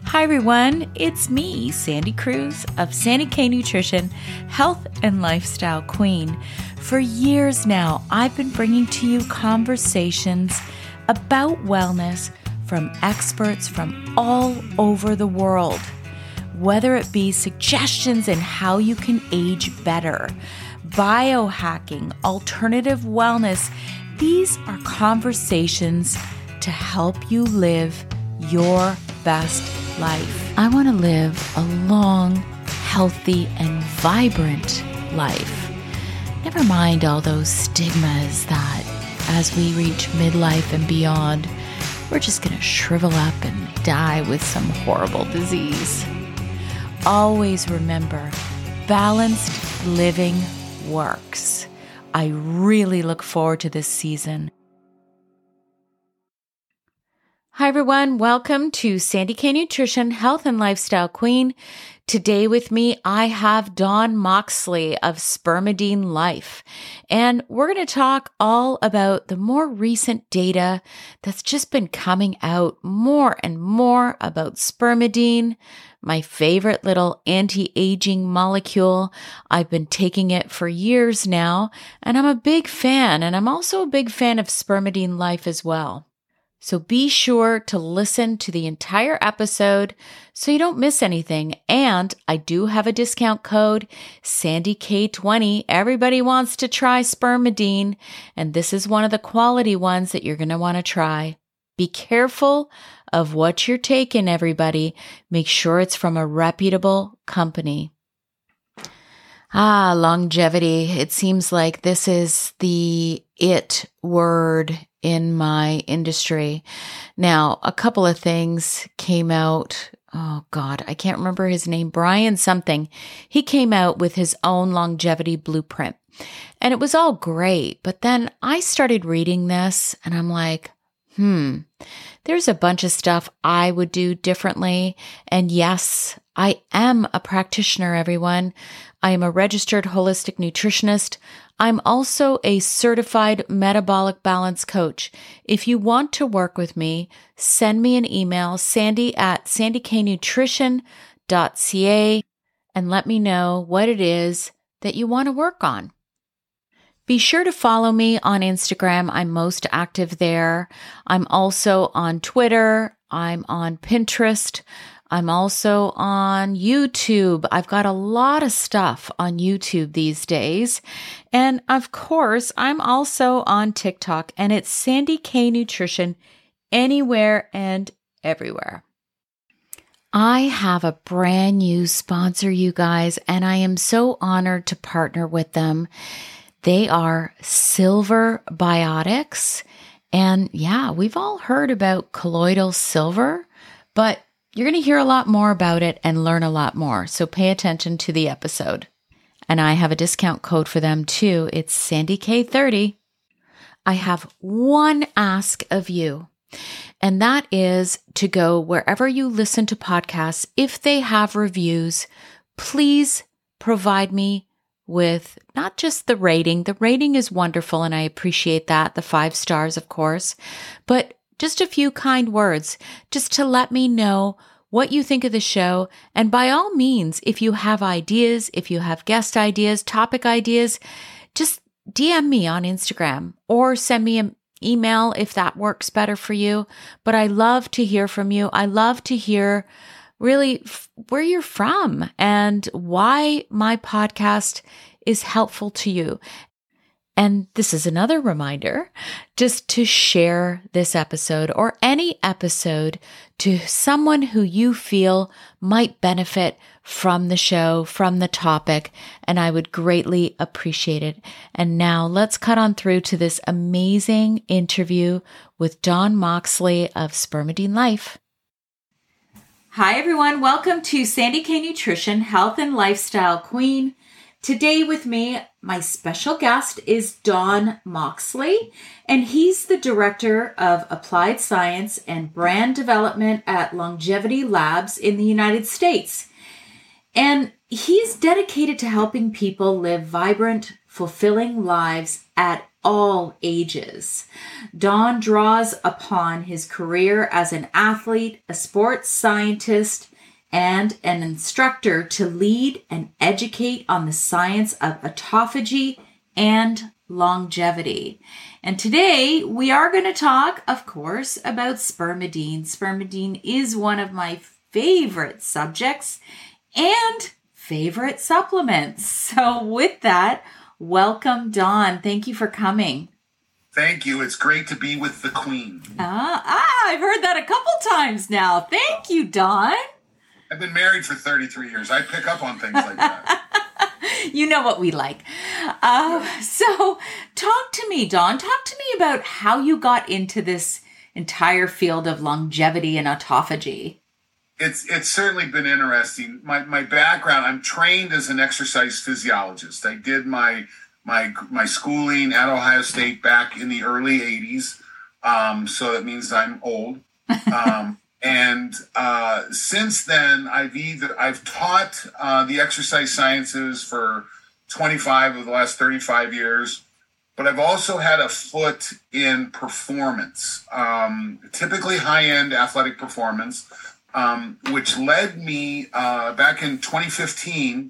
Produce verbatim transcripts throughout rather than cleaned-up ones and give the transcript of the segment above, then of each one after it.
Hi everyone, it's me, Sandy Cruz of Sandy K Nutrition, Health and Lifestyle Queen. For years now, I've been bringing to you conversations about wellness from experts from all over the world. Whether it be suggestions in how you can age better, biohacking, alternative wellness, these are conversations to help you live your best life. I want to live a long, healthy, and vibrant life. Never mind all those stigmas that as we reach midlife and beyond, we're just going to shrivel up and die with some horrible disease. Always remember, balanced living works. I really look forward to this season. Hi everyone, welcome to Sandy K Nutrition, Health and Lifestyle Queen. Today with me, I have Dawn Moxley of Spermidine Life, and we're going to talk all about the more recent data that's just been coming out more and more about spermidine, my favorite little anti-aging molecule. I've been taking it for years now, and I'm a big fan, and I'm also a big fan of Spermidine Life as well. So be sure to listen to the entire episode so you don't miss anything. And I do have a discount code, Sandy K twenty. Everybody wants to try spermidine, and this is one of the quality ones that you're going to want to try. Be careful of what you're taking, everybody. Make sure it's from a reputable company. Ah, longevity. It seems like this is the it word in my industry. Now, a couple of things came out. Oh God, I can't remember his name. Brian something. He came out with his own longevity blueprint, and it was all great. But then I started reading this and I'm like, hmm, there's a bunch of stuff I would do differently. And yes, I am a practitioner, everyone. I am a registered holistic nutritionist. I'm also a certified metabolic balance coach. If you want to work with me, send me an email, sandy at sandy k nutrition dot c a, and let me know what it is that you want to work on. Be sure to follow me on Instagram. I'm most active there. I'm also on Twitter. I'm on Pinterest. I'm also on YouTube. I've got a lot of stuff on YouTube these days. And of course, I'm also on TikTok, and it's Sandy K Nutrition anywhere and everywhere. I have a brand new sponsor, you guys, and I am so honored to partner with them. They are Silver Biotics. And yeah, we've all heard about colloidal silver, but you're going to hear a lot more about it and learn a lot more. So pay attention to the episode. And I have a discount code for them too. It's Sandy K thirty. I have one ask of you, and that is to go wherever you listen to podcasts. If they have reviews, please provide me with not just the rating. The rating is wonderful, and I appreciate that. The five stars, of course, but just a few kind words, just to let me know what you think of the show. And by all means, if you have ideas, if you have guest ideas, topic ideas, just D M me on Instagram or send me an email if that works better for you. But I love to hear from you. I love to hear really f- where you're from and why my podcast is helpful to you. And this is another reminder just to share this episode or any episode to someone who you feel might benefit from the show, from the topic, and I would greatly appreciate it. And now let's cut on through to this amazing interview with Dawn Moxley of Spermidine Life. Hi, everyone. Welcome to Sandy K Nutrition, Health and Lifestyle Queen. Today with me, my special guest is Dawn Moxley, and he's the Director of Applied Science and Brand Development at Longevity Labs in the United States. And he's dedicated to helping people live vibrant, fulfilling lives at all ages. Don draws upon his career as an athlete, a sports scientist, and an instructor to lead and educate on the science of autophagy and longevity. And today we are going to talk, of course, about spermidine. Spermidine is one of my favorite subjects and favorite supplements. So with that, welcome, Don. Thank you for coming. Thank you. It's great to be with the Queen. Ah, ah I've heard that a couple times now. Thank you, Don. I've been married for thirty-three years. I pick up on things like that. You know what we like. Uh, so talk to me, Don. Talk to me about how you got into this entire field of longevity and autophagy. It's it's certainly been interesting. My my background, I'm trained as an exercise physiologist. I did my my my schooling at Ohio State back in the early eighties. Um, so that means I'm old. Um, and uh, since then, I've either I've taught uh, the exercise sciences for twenty-five of the last thirty-five years, but I've also had a foot in performance, um, typically high-end athletic performance. Um, which led me uh, back in twenty fifteen,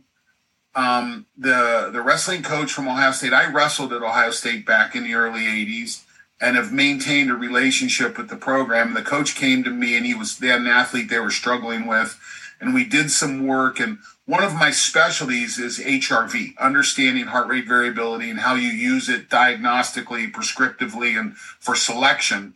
um, the the wrestling coach from Ohio State. I wrestled at Ohio State back in the early eighties and have maintained a relationship with the program. The coach came to me and he was they had an athlete they were struggling with, and we did some work. And one of my specialties is H R V, understanding heart rate variability and how you use it diagnostically, prescriptively, and for selection.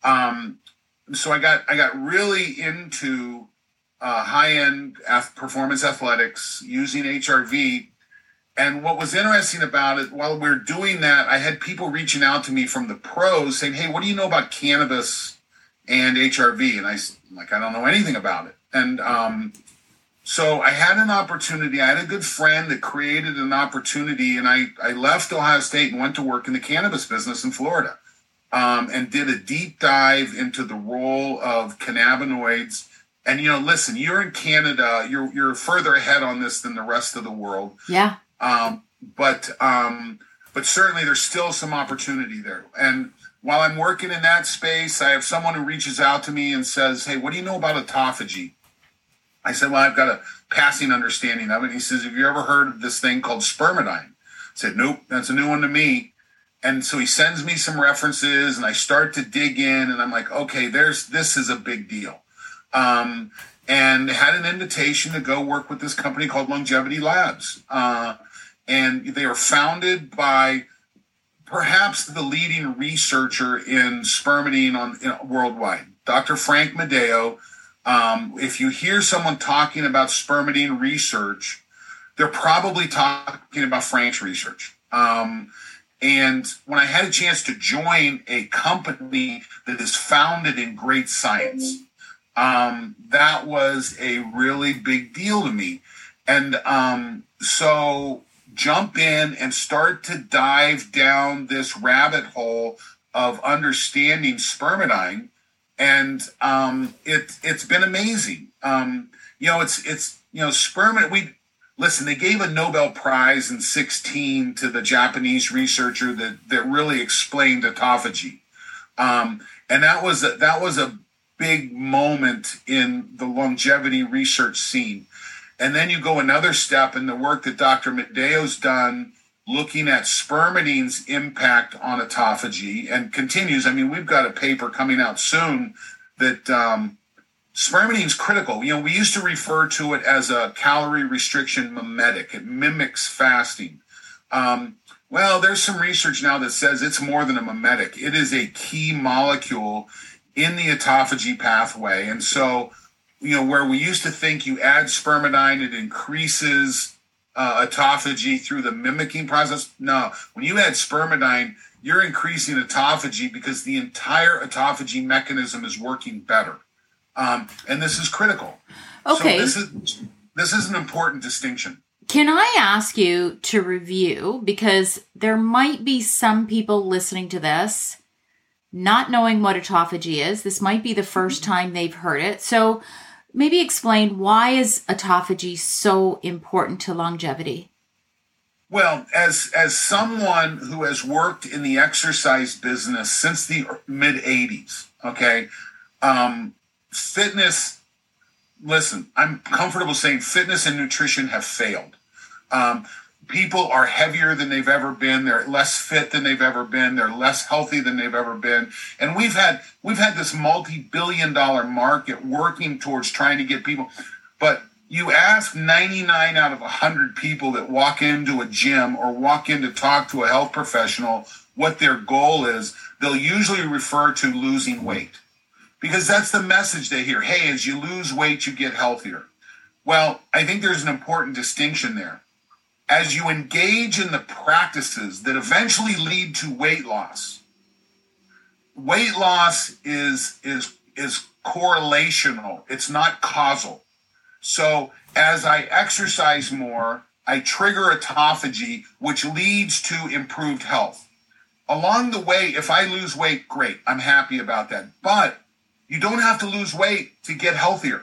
Um, So I got I got really into uh, high-end ath- performance athletics using H R V. And what was interesting about it, while we were doing that, I had people reaching out to me from the pros saying, hey, what do you know about cannabis and H R V? And I, I'm like, I don't know anything about it. And um, so I had an opportunity. I had a good friend that created an opportunity, and I, I left Ohio State and went to work in the cannabis business in Florida. Um, and did a deep dive into the role of cannabinoids. And, you know, listen, you're in Canada, you're you're further ahead on this than the rest of the world. Yeah. Um, but um, but certainly there's still some opportunity there. And while I'm working in that space, I have someone who reaches out to me and says, hey, what do you know about autophagy? I said, well, I've got a passing understanding of it. He says, have you ever heard of this thing called spermidine? I said, nope, that's a new one to me. And so he sends me some references and I start to dig in and I'm like, okay, there's, this is a big deal. Um, and had an invitation to go work with this company called Longevity Labs. Uh, and they were founded by perhaps the leading researcher in spermidine on in, worldwide, Doctor Frank Medeo. Um, if you hear someone talking about spermidine research, they're probably talking about Frank's research. Um, And when I had a chance to join a company that is founded in great science, um, that was a really big deal to me. And um, so jump in and start to dive down this rabbit hole of understanding spermidine. And um, it, it's been amazing. Um, you know, it's, it's you know, spermidine, we Listen, they gave a Nobel Prize in sixteen to the Japanese researcher that, that really explained autophagy. Um, and that was, a, that was a big moment in the longevity research scene. And then you go another step in the work that Doctor Medeo's done looking at spermidine's impact on autophagy and continues. I mean, we've got a paper coming out soon that um, spermidine is critical. You know, we used to refer to it as a calorie restriction mimetic. It mimics fasting. Um, well, there's some research now that says it's more than a mimetic. It is a key molecule in the autophagy pathway. And so, you know, where we used to think you add spermidine, it increases uh, autophagy through the mimicking process. No, when you add spermidine, you're increasing autophagy because the entire autophagy mechanism is working better. Um, and this is critical. Okay. So this is this is an important distinction. Can I ask you to review, because there might be some people listening to this not knowing what autophagy is. This might be the first time they've heard it. So maybe explain, why is autophagy so important to longevity? Well, as as someone who has worked in the exercise business since the mid eighties, okay, um, fitness, listen, I'm comfortable saying fitness and nutrition have failed. Um, people are heavier than they've ever been. They're less fit than they've ever been. They're less healthy than they've ever been. And we've had we've had this multi-billion dollar market working towards trying to get people. But you ask ninety-nine out of one hundred people that walk into a gym or walk in to talk to a health professional what their goal is, they'll usually refer to losing weight. Because that's the message they hear. Hey, as you lose weight, you get healthier. Well, I think there's an important distinction there. As you engage in the practices that eventually lead to weight loss, weight loss is, is, is correlational. It's not causal. So as I exercise more, I trigger autophagy, which leads to improved health. Along the way, if I lose weight, great. I'm happy about that. But you don't have to lose weight to get healthier.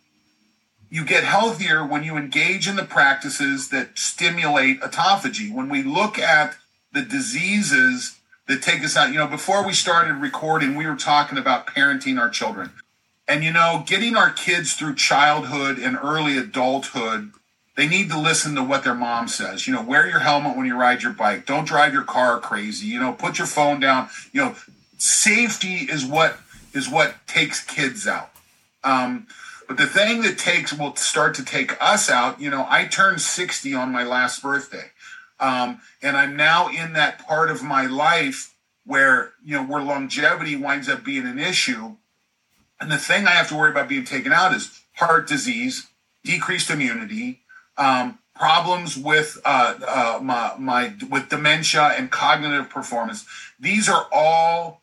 You get healthier when you engage in the practices that stimulate autophagy. When we look at the diseases that take us out, you know, before we started recording, we were talking about parenting our children. And, you know, getting our kids through childhood and early adulthood, they need to listen to what their mom says. You know, wear your helmet when you ride your bike. Don't drive your car crazy. You know, put your phone down. You know, safety is what is what takes kids out. Um, but the thing that takes will start to take us out, you know, I turned sixty on my last birthday. Um, and I'm now in that part of my life where, you know, where longevity winds up being an issue. And the thing I have to worry about being taken out is heart disease, decreased immunity, um, problems with uh, uh, my, my with dementia and cognitive performance. These are all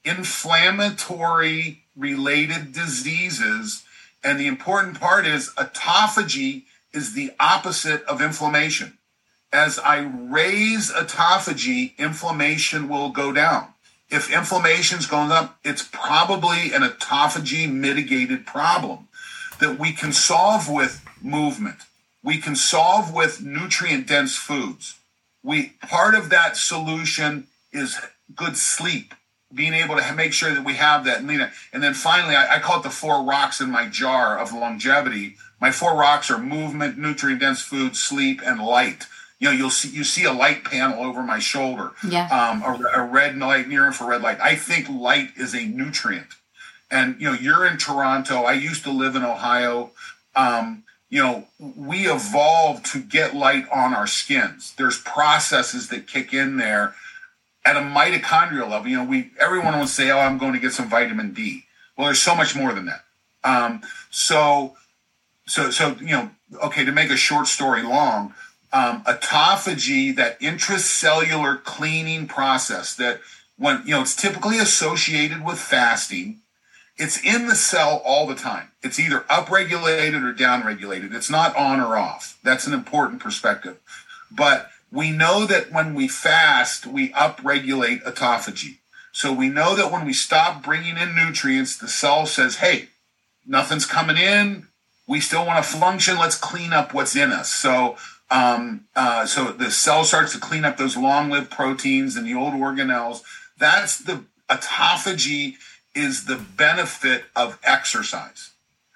inflammatory related diseases. And the important part is autophagy is the opposite of inflammation. As I raise autophagy, inflammation will go down. If inflammation's going up, it's probably an autophagy mitigated problem that we can solve with movement. We can solve with nutrient dense foods. We part of that solution is good sleep, being able to make sure that we have that. And then finally, I, I call it the four rocks in my jar of longevity. My four rocks are movement, nutrient dense food, sleep, and light. You know, you'll see you see a light panel over my shoulder, yeah. um, a, a red light, near infrared light. I think light is a nutrient. And, you know, you're in Toronto. I used to live in Ohio. Um, you know, we evolved to get light on our skins. There's processes that kick in there at a mitochondrial level. You know, we everyone will say, oh, I'm going to get some vitamin D. Well, there's so much more than that. Um, so, so, so, you know, okay, to make a short story long, Um, autophagy, that intracellular cleaning process that when, you know, it's typically associated with fasting. It's in the cell all the time. It's either upregulated or downregulated. It's not on or off. That's an important perspective. But we know that when we fast, we upregulate autophagy. So we know that when we stop bringing in nutrients, the cell says, hey, nothing's coming in. We still want to function. Let's clean up what's in us. So Um, uh, so the cell starts to clean up those long-lived proteins and the old organelles. That's the autophagy is the benefit of exercise.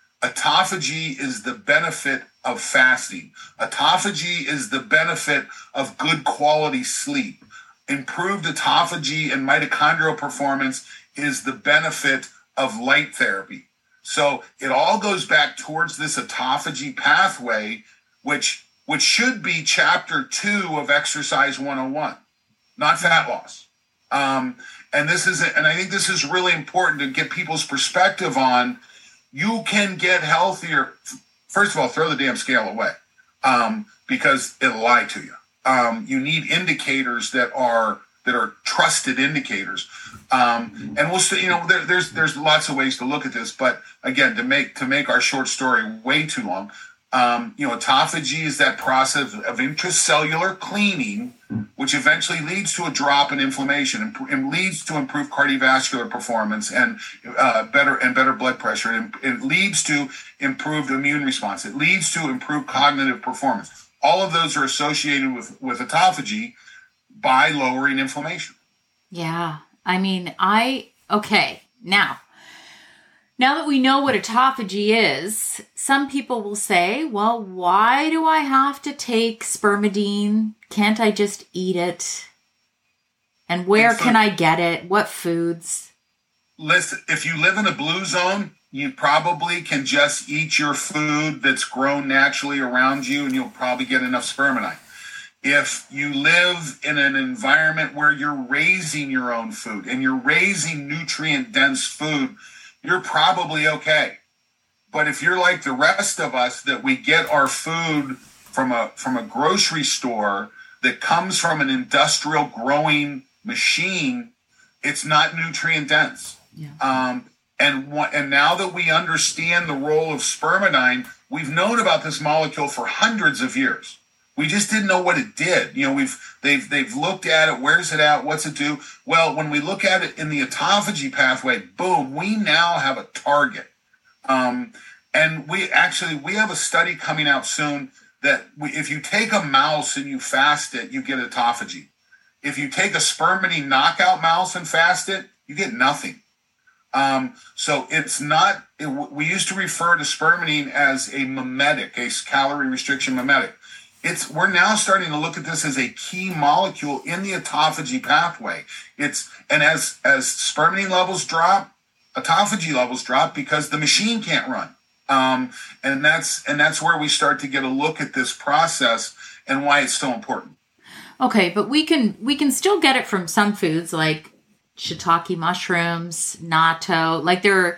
Autophagy is the benefit of fasting. Autophagy is the benefit of good quality sleep. Improved autophagy and mitochondrial performance is the benefit of light therapy. So it all goes back towards this autophagy pathway, which which should be chapter two of Exercise one oh one, not fat loss. Um, and this is, and I think this is really important to get people's perspective on. You can get healthier. First of all, throw the damn scale away um, because it'll lie to you. Um, you need indicators that are that are trusted indicators. Um, and we'll see. You know, there, there's there's lots of ways to look at this, but again, to make to make our short story way too long. Um, you know, autophagy is that process of intracellular cleaning, which eventually leads to a drop in inflammation and, and leads to improved cardiovascular performance and uh, better and better blood pressure. And it leads to improved immune response. It leads to improved cognitive performance. all of those are associated with, with autophagy by lowering inflammation. Yeah. I mean, I, okay, now, now that we know what autophagy is, some people will say, well, why do I have to take spermidine? Can't I just eat it? And where can I get it? What foods? Listen, if you live in a blue zone, you probably can just eat your food that's grown naturally around you, and you'll probably get enough spermidine. If you live in an environment where you're raising your own food and you're raising nutrient-dense food, you're probably okay. But if you're like the rest of us, that we get our food from a from a grocery store that comes from an industrial growing machine, it's not nutrient-dense. Yeah. Um, and what, and now that we understand the role of spermidine, we've known about this molecule for hundreds of years. We just didn't know what it did. You know, we've they've they've looked at it. Where's it at? What's it do? Well, when we look at it in the autophagy pathway, boom, we now have a target. Um, and we actually we have a study coming out soon that we, if you take a mouse and you fast it, you get autophagy. If you take a spermidine knockout mouse and fast it, you get nothing. Um, so it's not. It, we used to refer to spermidine as a mimetic, a calorie restriction mimetic. It's we're now starting to look at this as a key molecule in the autophagy pathway. It's and as as spermidine levels drop, autophagy levels drop because the machine can't run. Um, and that's and that's where we start to get a look at this process and why it's so important. Okay, but we can we can still get it from some foods like shiitake mushrooms, natto. Like there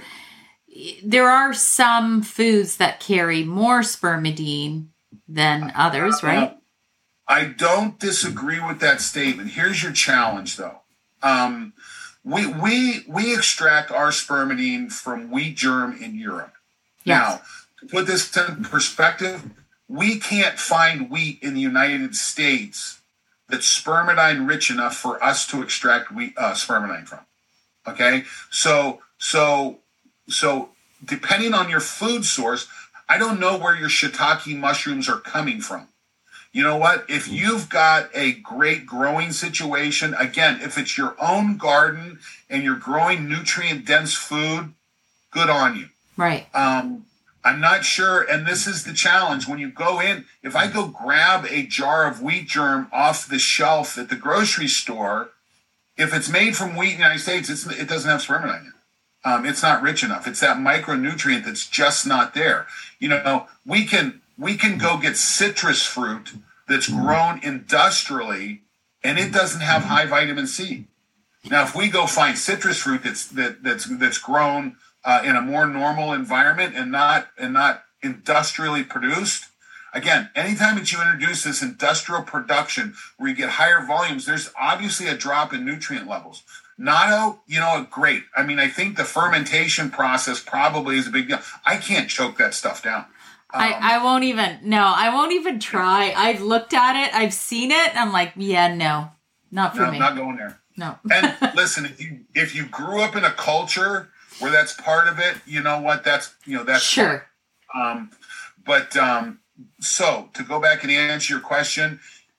there are some foods that carry more spermidine than others, right? Uh, I don't disagree with that statement. Here's your challenge, though. Um, we we we extract our spermidine from wheat germ in Europe. Yes. Now, to put this in perspective, we can't find wheat in the United States that's spermidine rich enough for us to extract wheat, uh, spermidine from. Okay, so so so depending on your food source, I don't know where your shiitake mushrooms are coming from. You know what? If you've got a great growing situation, again, if it's your own garden and you're growing nutrient-dense food, good on you. Right. Um, I'm not sure, and this is the challenge. When you go in, if I go grab a jar of wheat germ off the shelf at the grocery store, if it's made from wheat in the United States, it's, it doesn't have spermidine in it. Um, it's not rich enough. It's that micronutrient that's just not there. You know, we can we can go get citrus fruit that's grown industrially, and it doesn't have high vitamin C. Now, if we go find citrus fruit that's that, that's that's grown uh, in a more normal environment and not and not industrially produced, again, anytime that you introduce this industrial production where you get higher volumes, there's obviously a drop in nutrient levels. Natto, you know, great. I mean, I think the fermentation process probably is a big deal. I can't choke that stuff down. Um, I, I won't even, no, I won't even try. I've looked at it. I've seen it. And I'm like, yeah, no, not for no, me. Not going there. No. And listen, if you if you grew up in a culture where that's part of it, you know what? That's, you know, that's sure. Um, but um, so to go back and answer your question,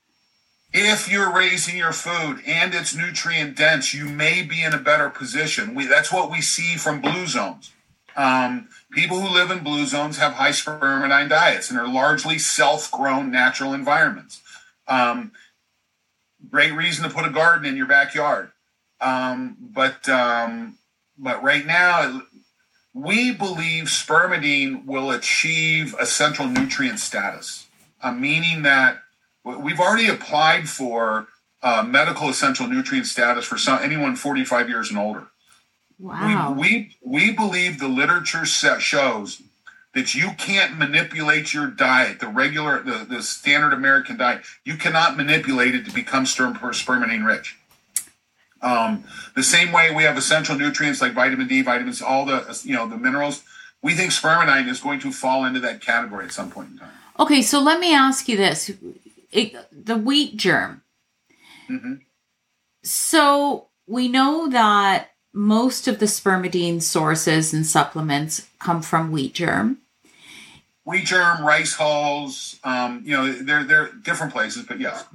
if you're raising your food and it's nutrient dense, you may be in a better position. We, that's what we see from blue zones. Um, people who live in blue zones have high spermidine diets and are largely self-grown natural environments. Um, great reason to put a garden in your backyard. Um, but um, but right now, we believe spermidine will achieve essential nutrient status, uh, meaning that we've already applied for uh, medical essential nutrient status for some, anyone forty-five years and older. Wow. We, we, we believe the literature set shows that you can't manipulate your diet, the regular, the, the standard American diet. You cannot manipulate it to become sperm, spermidine rich. Um, the same way we have essential nutrients like vitamin D, vitamins, all the, you know, the minerals. We think spermidine is going to fall into that category at some point in time. Okay, so let me ask you this. It, the wheat germ. Mm-hmm. So we know that most of the spermidine sources and supplements come from wheat germ. wheat germ, rice hulls, um, you know, they're, they're different places, but yes.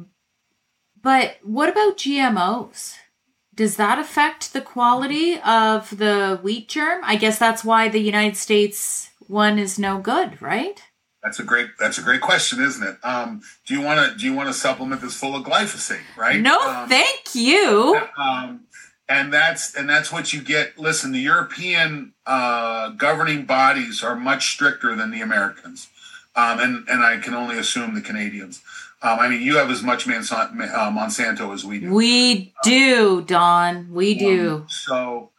But what about G M Os? Does that affect the quality of the wheat germ? I guess that's why the United States one is no good, right? That's a great. That's a great question, isn't it? Um, do you want to? Do you want a supplement that's full of glyphosate? Right? No, um, thank you. Um, and that's and that's what you get. Listen, the European uh, governing bodies are much stricter than the Americans, um, and and I can only assume the Canadians. Um, I mean, you have as much Monsanto, uh, Monsanto as we do. We do, Don. We do. Um, so,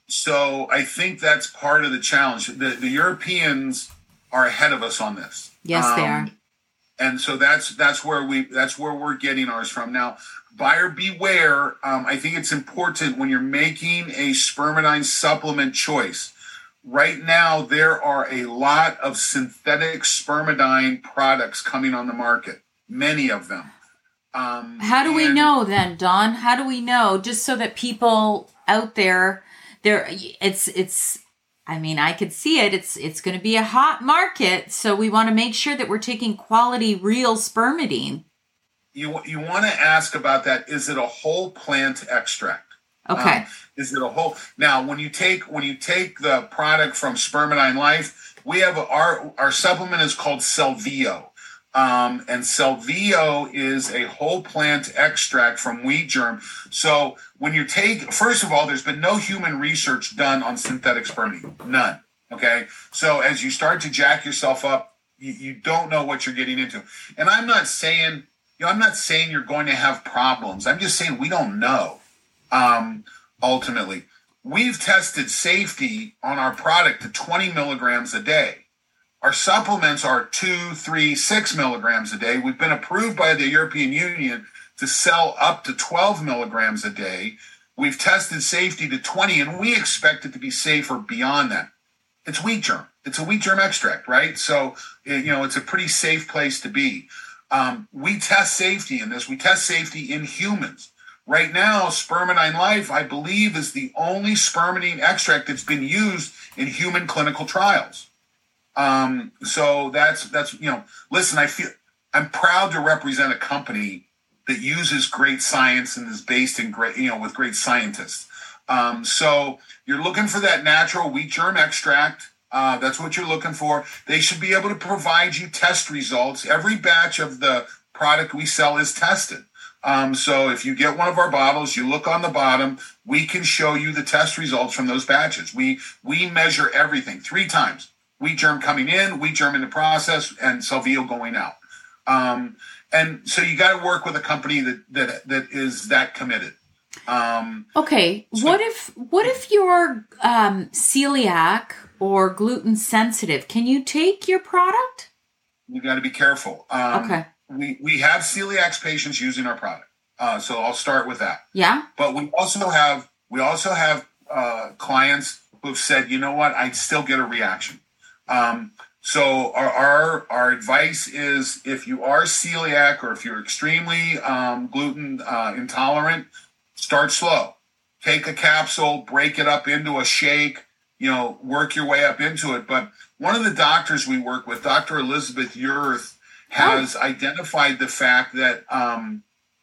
so I think that's part of the challenge. The, the Europeans are ahead of us on this. Yes, um, they are. And so that's that's where we that's where we're getting ours from. Now, buyer beware. Um, I think it's important when you're making a spermidine supplement choice. Right now, there are a lot of synthetic spermidine products coming on the market. Many of them. Um, How do we know then, Don? How do we know? Just so that people out there, there, it's it's. I mean, I could see it. It's it's going to be a hot market, so we want to make sure that we're taking quality, real spermidine. You you want to ask about that? Is it a whole plant extract? Okay. Um, is it a whole? Now, when you take when you take the product from Spermidine Life, we have a, our our supplement is called Celvio. Um, and Celvio is a whole plant extract from wheat germ. So when you take, first of all, there's been no human research done on synthetic spermidine. None. Okay. So as you start to jack yourself up, you, you don't know what you're getting into. And I'm not saying, you know, I'm not saying you're going to have problems. I'm just saying we don't know. Um, ultimately, we've tested safety on our product to twenty milligrams a day. Our supplements are two, three, six milligrams a day. We've been approved by the European Union to sell up to twelve milligrams a day. We've tested safety to twenty, and we expect it to be safer beyond that. It's wheat germ. It's a wheat germ extract, right? So, you know, it's a pretty safe place to be. Um, we test safety in this. We test safety in humans. Right now, Spermidine Life, I believe, is the only spermidine extract that's been used in human clinical trials. Um, so that's, that's, you know, listen, I feel I'm proud to represent a company that uses great science and is based in great, you know, with great scientists. Um, so you're looking for that natural wheat germ extract. Uh, that's what you're looking for. They should be able to provide you test results. Every batch of the product we sell is tested. Um, so if you get one of our bottles, you look on the bottom, we can show you the test results from those batches. We, we measure everything three times. Wheat germ coming in, wheat germ in the process, and Celvio going out. Um, and so you got to work with a company that that that is that committed. Um, okay, so, what if what if you're um, celiac or gluten sensitive? Can you take your product? You got to be careful. Um, okay. We we have celiac patients using our product, uh, so I'll start with that. Yeah. But we also have we also have uh, clients who've said, you know what, I still get a reaction. Um, so our, our, our advice is if you are celiac or if you're extremely, um, gluten, uh, intolerant, start slow, take a capsule, break it up into a shake, you know, work your way up into it. But one of the doctors we work with, Doctor Elizabeth Yurth, has oh. identified the fact that, um,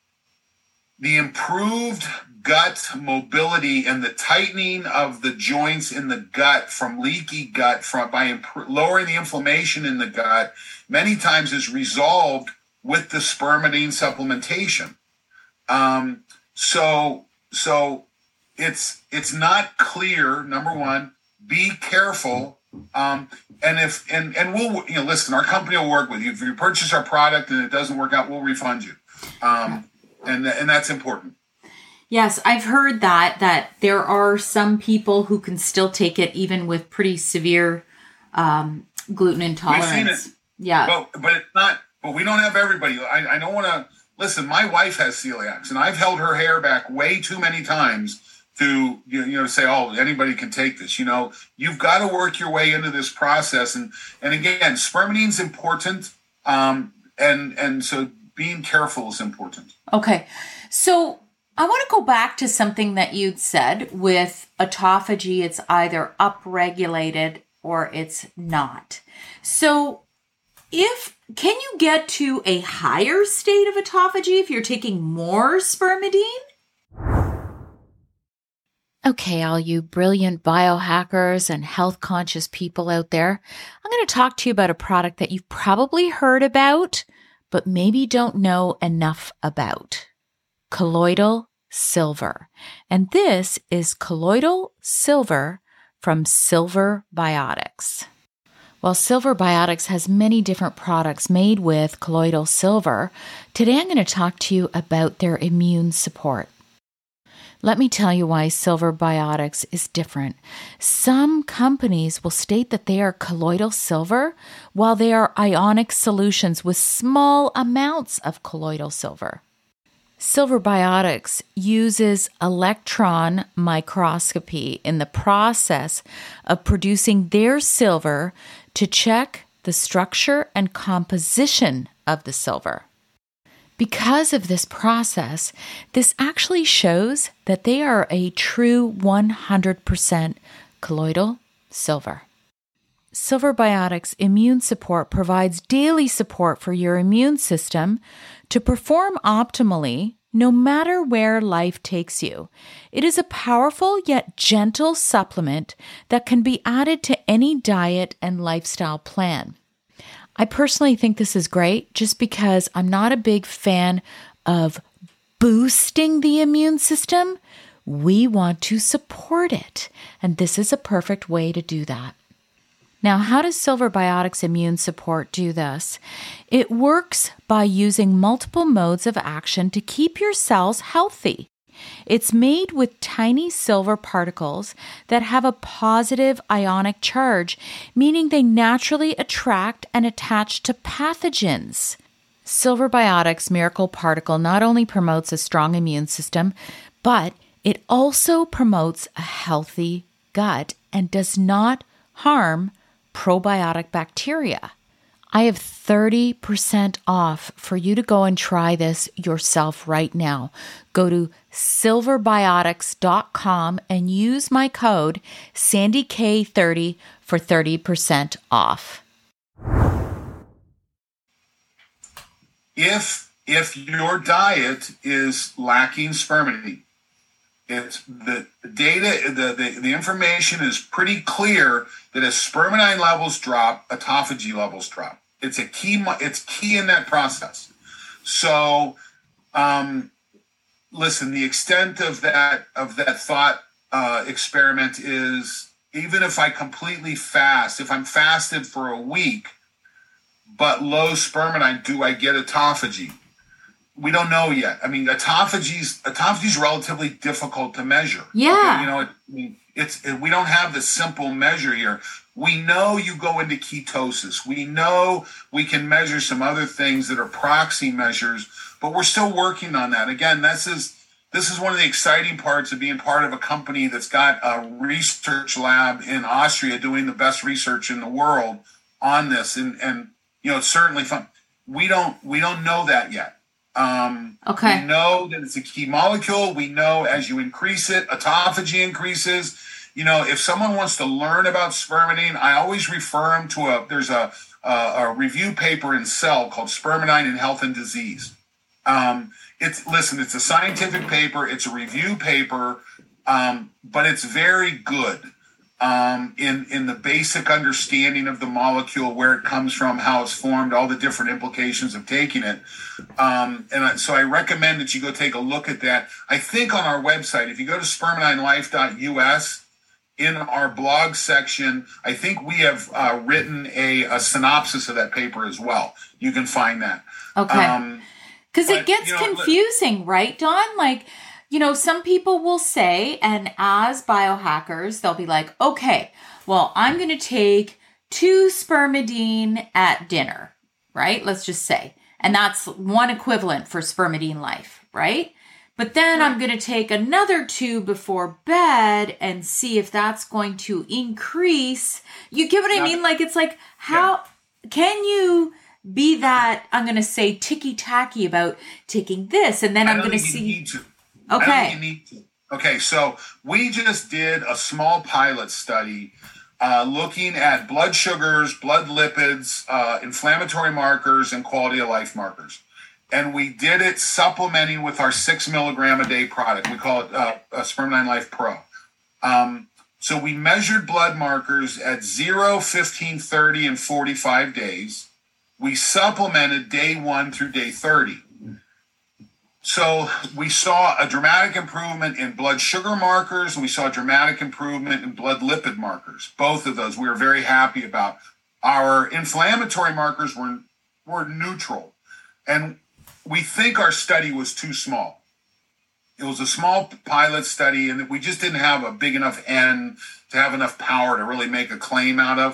the improved gut mobility and the tightening of the joints in the gut from leaky gut from by imp- lowering the inflammation in the gut many times is resolved with the spermidine supplementation. Um, so, so it's it's not clear. Number one, be careful. Um, and if and and we'll you know listen, our company will work with you. If you purchase our product and it doesn't work out, we'll refund you. Um, and and that's important. Yes, I've heard that, that there are some people who can still take it even with pretty severe um, gluten intolerance. We've seen it. Yeah. But, but it's not, but we don't have everybody. I, I don't want to, listen, my wife has celiacs and I've held her hair back way too many times to, you know, say, oh, anybody can take this. You know, you've got to work your way into this process. And, and again, spermidine's important. Um, and, and so being careful is important. Okay. So I want to go back to something that you'd said with autophagy. It's either upregulated or it's not. So if can you get to a higher state of autophagy if you're taking more spermidine? Okay, all you brilliant biohackers and health-conscious people out there, I'm going to talk to you about a product that you've probably heard about, but maybe don't know enough about. Colloidal silver. And this is colloidal silver from Silver Biotics. While Silver Biotics has many different products made with colloidal silver, today I'm going to talk to you about their immune support. Let me tell you why Silver Biotics is different. Some companies will state that they are colloidal silver, while they are ionic solutions with small amounts of colloidal silver. Silver Biotics uses electron microscopy in the process of producing their silver to check the structure and composition of the silver. Because of this process, this actually shows that they are a true one hundred percent colloidal silver. Silver Biotics Immune Support provides daily support for your immune system to perform optimally no matter where life takes you. It is a powerful yet gentle supplement that can be added to any diet and lifestyle plan. I personally think this is great just because I'm not a big fan of boosting the immune system. We want to support it, and this is a perfect way to do that. Now, how does Silver Biotics Immune Support do this? It works by using multiple modes of action to keep your cells healthy. It's made with tiny silver particles that have a positive ionic charge, meaning they naturally attract and attach to pathogens. Silver Biotics Miracle Particle not only promotes a strong immune system, but it also promotes a healthy gut and does not harm probiotic bacteria. I have thirty percent off for you to go and try this yourself right now. Go to silver biotics dot com and use my code Sandy K thirty for thirty percent off. If if your diet is lacking spermidine, it's the data, the, the, the information is pretty clear that as spermidine levels drop, autophagy levels drop. It's a key. It's key in that process. So, um, listen. The extent of that of that thought uh, experiment is, even if I completely fast, if I'm fasted for a week, but low spermidine, do I get autophagy? We don't know yet. I mean, autophagy autophagy is relatively difficult to measure. Yeah, okay? You know, it, it's it, we don't have the simple measure here. We know you go into ketosis. We know we can measure some other things that are proxy measures, but we're still working on that. Again, this is this is one of the exciting parts of being part of a company that's got a research lab in Austria doing the best research in the world on this, and and you know, it's certainly fun. We don't we don't know that yet. Um, okay. We know that it's a key molecule. We know as you increase it, autophagy increases. You know, if someone wants to learn about spermidine, I always refer them to a, there's a, a, a review paper in Cell called Spermidine in Health and Disease. Um, it's, listen, it's a scientific paper. It's a review paper, um, but it's very good um, in, in the basic understanding of the molecule, where it comes from, how it's formed, all the different implications of taking it. Um, and I, so I recommend that you go take a look at that. I think on our website, if you go to spermidine life dot U S, in our blog section, I think we have uh, written a, a synopsis of that paper as well. You can find that. Okay. Um, Because it gets you know, confusing, right, Don? Like, you know, some people will say, and as biohackers, they'll be like, okay, well, I'm going to take two spermidine at dinner, right? Let's just say. And that's one equivalent for Spermidine Life, right? But then right. I'm going to take another two before bed and see if that's going to increase. You get what I mean? Like, it's like, how yeah. can you be that, I'm going to say, ticky-tacky about taking this, and then I'm going to see. Need to. Okay. I don't think you need to. Okay, so we just did a small pilot study uh, looking at blood sugars, blood lipids, uh, inflammatory markers, and quality of life markers. And we did it supplementing with our six milligram a day product. We call it uh, uh, Spermidine Life Pro. Um, so we measured blood markers at zero, fifteen, thirty, and forty-five days. We supplemented day one through day thirty. So we saw a dramatic improvement in blood sugar markers, and we saw a dramatic improvement in blood lipid markers. Both of those we were very happy about. Our inflammatory markers were, were neutral. And we think our study was too small. It was a small pilot study, and we just didn't have a big enough N to have enough power to really make a claim out of.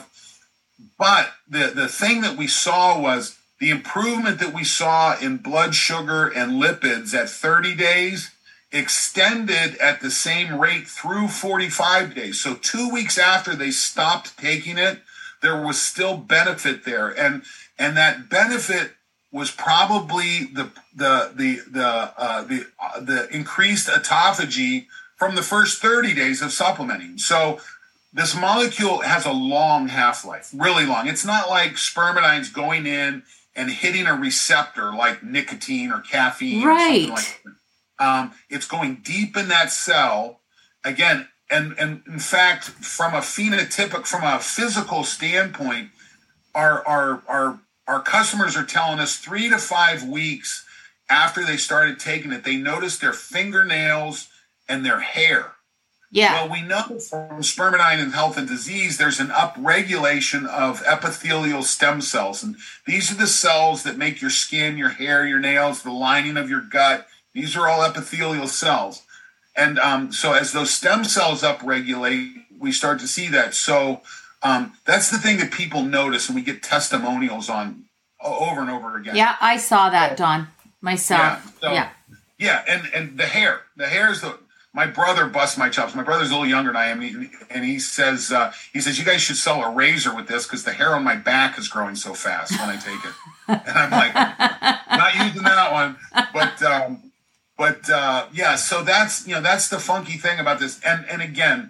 But the, the thing that we saw was the improvement that we saw in blood sugar and lipids at thirty days extended at the same rate through forty-five days. So two weeks after they stopped taking it, there was still benefit there. And, and that benefit was probably the the the the uh, the uh, the increased autophagy from the first thirty days of supplementing. So this molecule has a long half-life, really long. It's not like spermidine's going in and hitting a receptor like nicotine or caffeine right. or something like that. Um, it's going deep in that cell again, and and in fact, from a phenotypic, from a physical standpoint, our our our Our customers are telling us three to five weeks after they started taking it, they noticed their fingernails and their hair. Yeah. Well, we know from Spermidine and Health and Disease, there's an upregulation of epithelial stem cells. And these are the cells that make your skin, your hair, your nails, the lining of your gut. These are all epithelial cells. And um, so as those stem cells upregulate, we start to see that. So um, that's the thing that people notice, and we get testimonials on over and over again. Yeah, I saw that, Don, myself. Yeah. So, yeah. Yeah, and, and the hair. The hair is the... My brother busts my chops. My brother's a little younger than I am, and he, and he says, uh, he says, you guys should sell a razor with this because the hair on my back is growing so fast when I take it. And I'm like, not using that one. But, um, but uh, yeah, so that's, you know, that's the funky thing about this. And and again,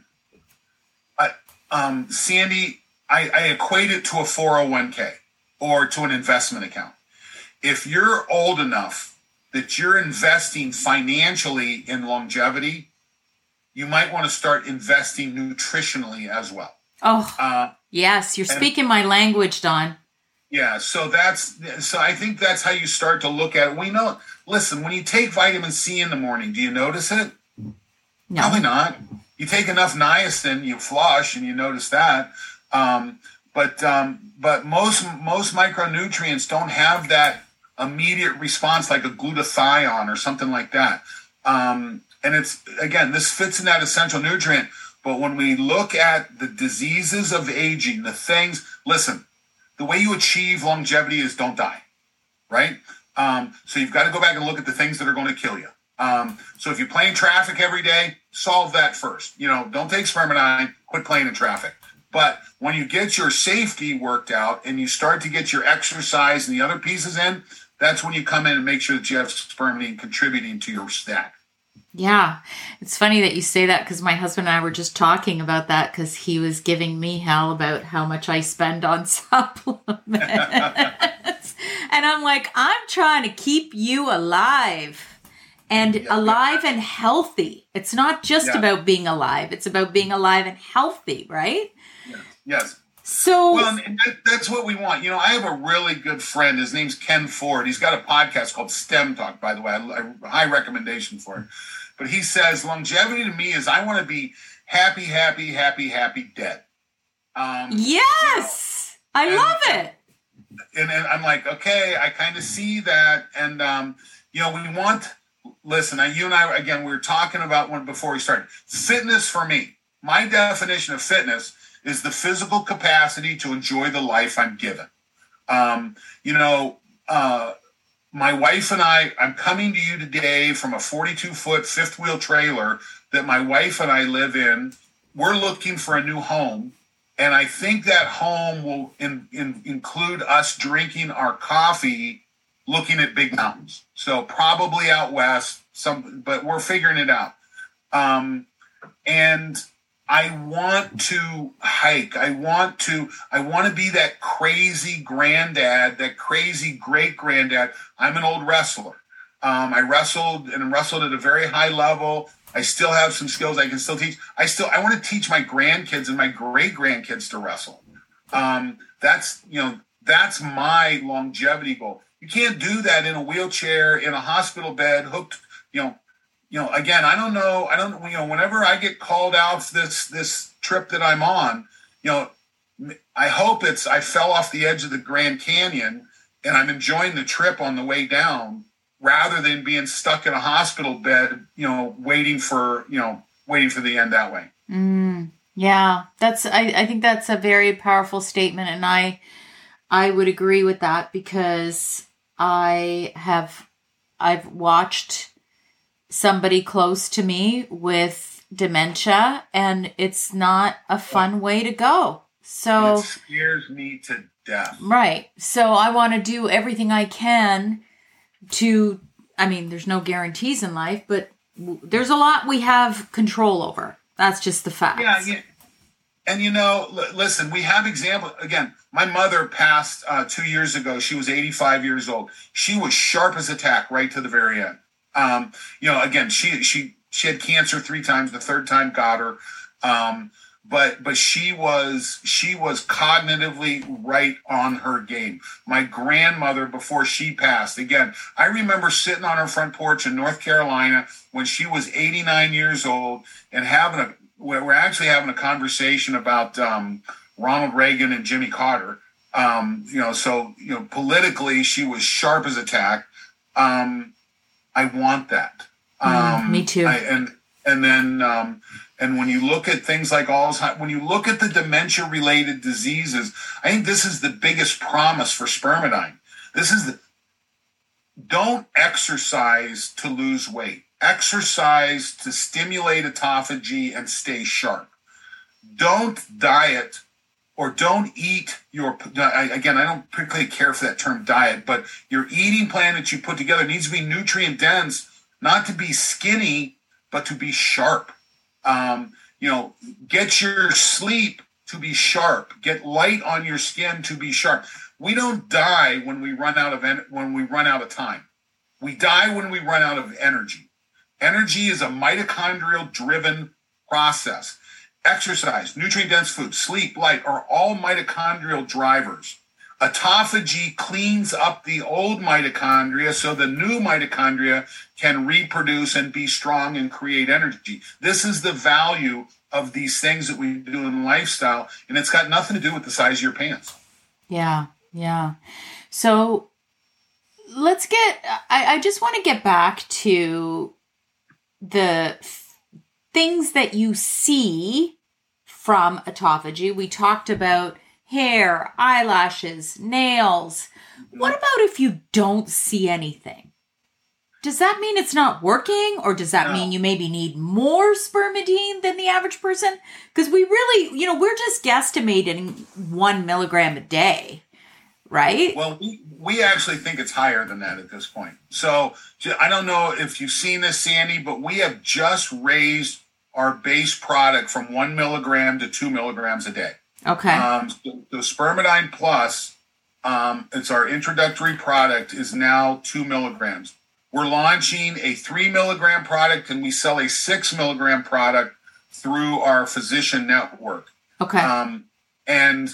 I, um, Sandy, I, I equate it to a four oh one k or to an investment account. If you're old enough that you're investing financially in longevity, you might want to start investing nutritionally as well. Oh, uh, yes. You're and, speaking my language, Don. Yeah. So that's, so I think that's how you start to look at it. We know, listen, when you take vitamin C in the morning, do you notice it? No. Probably not. You take enough niacin, you flush and you notice that. Um, but, um, but most, most micronutrients don't have that immediate response like a glutathione or something like that. Um, and it's, again, this fits in that essential nutrient. But when we look at the diseases of aging, the things, listen, the way you achieve longevity is don't die, right? Um, so you've got to go back and look at the things that are going to kill you. Um, so if you're playing traffic every day, solve that first. You know, don't take spermidine, quit playing in traffic. But when you get your safety worked out and you start to get your exercise and the other pieces in, that's when you come in and make sure that you have spermidine contributing to your stack. Yeah. It's funny that you say that because my husband and I were just talking about that because he was giving me hell about how much I spend on supplements. And I'm like, I'm trying to keep you alive and yeah, alive yeah. and healthy. It's not just yeah. about being alive. It's about being alive and healthy, right? Yes. yes. So well, and that, that's what we want. You know, I have a really good friend. His name's Ken Ford. He's got a podcast called STEM Talk, by the way. I, I, high recommendation for it. But he says longevity to me is I want to be happy, happy, happy, happy, dead. Um, yes, you know, I and, love it. And, and I'm like, okay, I kind of see that. And, um, you know, we want, listen, I, you and I, again, we were talking about one before we started. Fitness for me, my definition of fitness is the physical capacity to enjoy the life I'm given. Um, you know, uh, my wife and I, I'm coming to you today from a forty-two foot fifth wheel trailer that my wife and I live in. We're looking for a new home. And I think that home will in, in, include us drinking our coffee, looking at big mountains. So probably out west, some, but we're figuring it out. Um, and I want to hike. I want to, I want to be that crazy granddad, that crazy great granddad. I'm an old wrestler. Um, I wrestled and wrestled at a very high level. I still have some skills I can still teach. I still, I want to teach my grandkids and my great grandkids to wrestle. Um, that's, you know, that's my longevity goal. You can't do that in a wheelchair, in a hospital bed, hooked, you know, You know, again, I don't know. I don't, you know, whenever I get called out for this, this trip that I'm on, you know, I hope it's, I fell off the edge of the Grand Canyon and I'm enjoying the trip on the way down rather than being stuck in a hospital bed, you know, waiting for, you know, waiting for the end that way. Mm, yeah, that's, I, I think that's a very powerful statement. And I, I would agree with that because I have, I've watched somebody close to me with dementia, and it's not a fun way to go. So it scares me to death. Right. So I want to do everything I can to, I mean, there's no guarantees in life, but there's a lot we have control over. That's just the facts. Yeah. yeah. And, you know, l- listen, we have examples. Again, my mother passed uh, two years ago. She was eighty-five years old. She was sharp as a tack right to the very end. Um, you know, again, she, she, she had cancer three times, the third time got her. Um, but, but she was, she was cognitively right on her game. My grandmother, before she passed, again, I remember sitting on her front porch in North Carolina when she was eighty-nine years old and having a, we're actually having a conversation about, um, Ronald Reagan and Jimmy Carter. Um, you know, so, you know, politically she was sharp as a tack. Um, I want that. Um, mm, me too. I, and and then um, and when you look at things like Alzheimer's, when you look at the dementia-related diseases, I think this is the biggest promise for spermidine. This is the don't exercise to lose weight. Exercise to stimulate autophagy and stay sharp. Don't diet or don't eat your, again, I don't particularly care for that term diet, but your eating plan that you put together needs to be nutrient dense, not to be skinny, but to be sharp. Um, you know, get your sleep to be sharp. Get light on your skin to be sharp. We don't die when we run out of en- when we run out of time. We die when we run out of energy. Energy is a mitochondrial-driven process. Exercise, nutrient-dense food, sleep, light are all mitochondrial drivers. Autophagy cleans up the old mitochondria so the new mitochondria can reproduce and be strong and create energy. This is the value of these things that we do in lifestyle, and it's got nothing to do with the size of your pants. Yeah, yeah. So let's get, I, I just want to get back to the things that you see from autophagy. We talked about hair, eyelashes, nails. What about if you don't see anything? Does that mean it's not working? Or does that No. mean you maybe need more spermidine than the average person? Because we really, you know, we're just guesstimating one milligram a day, right? Well, we, we actually think it's higher than that at this point. So I don't know if you've seen this, Sandy, but we have just raised our base product from one milligram to two milligrams a day. Okay. Um, so the Spermidine Plus, um, it's our introductory product, is now two milligrams. We're launching a three milligram product, and we sell a six milligram product through our physician network. Okay. Um, and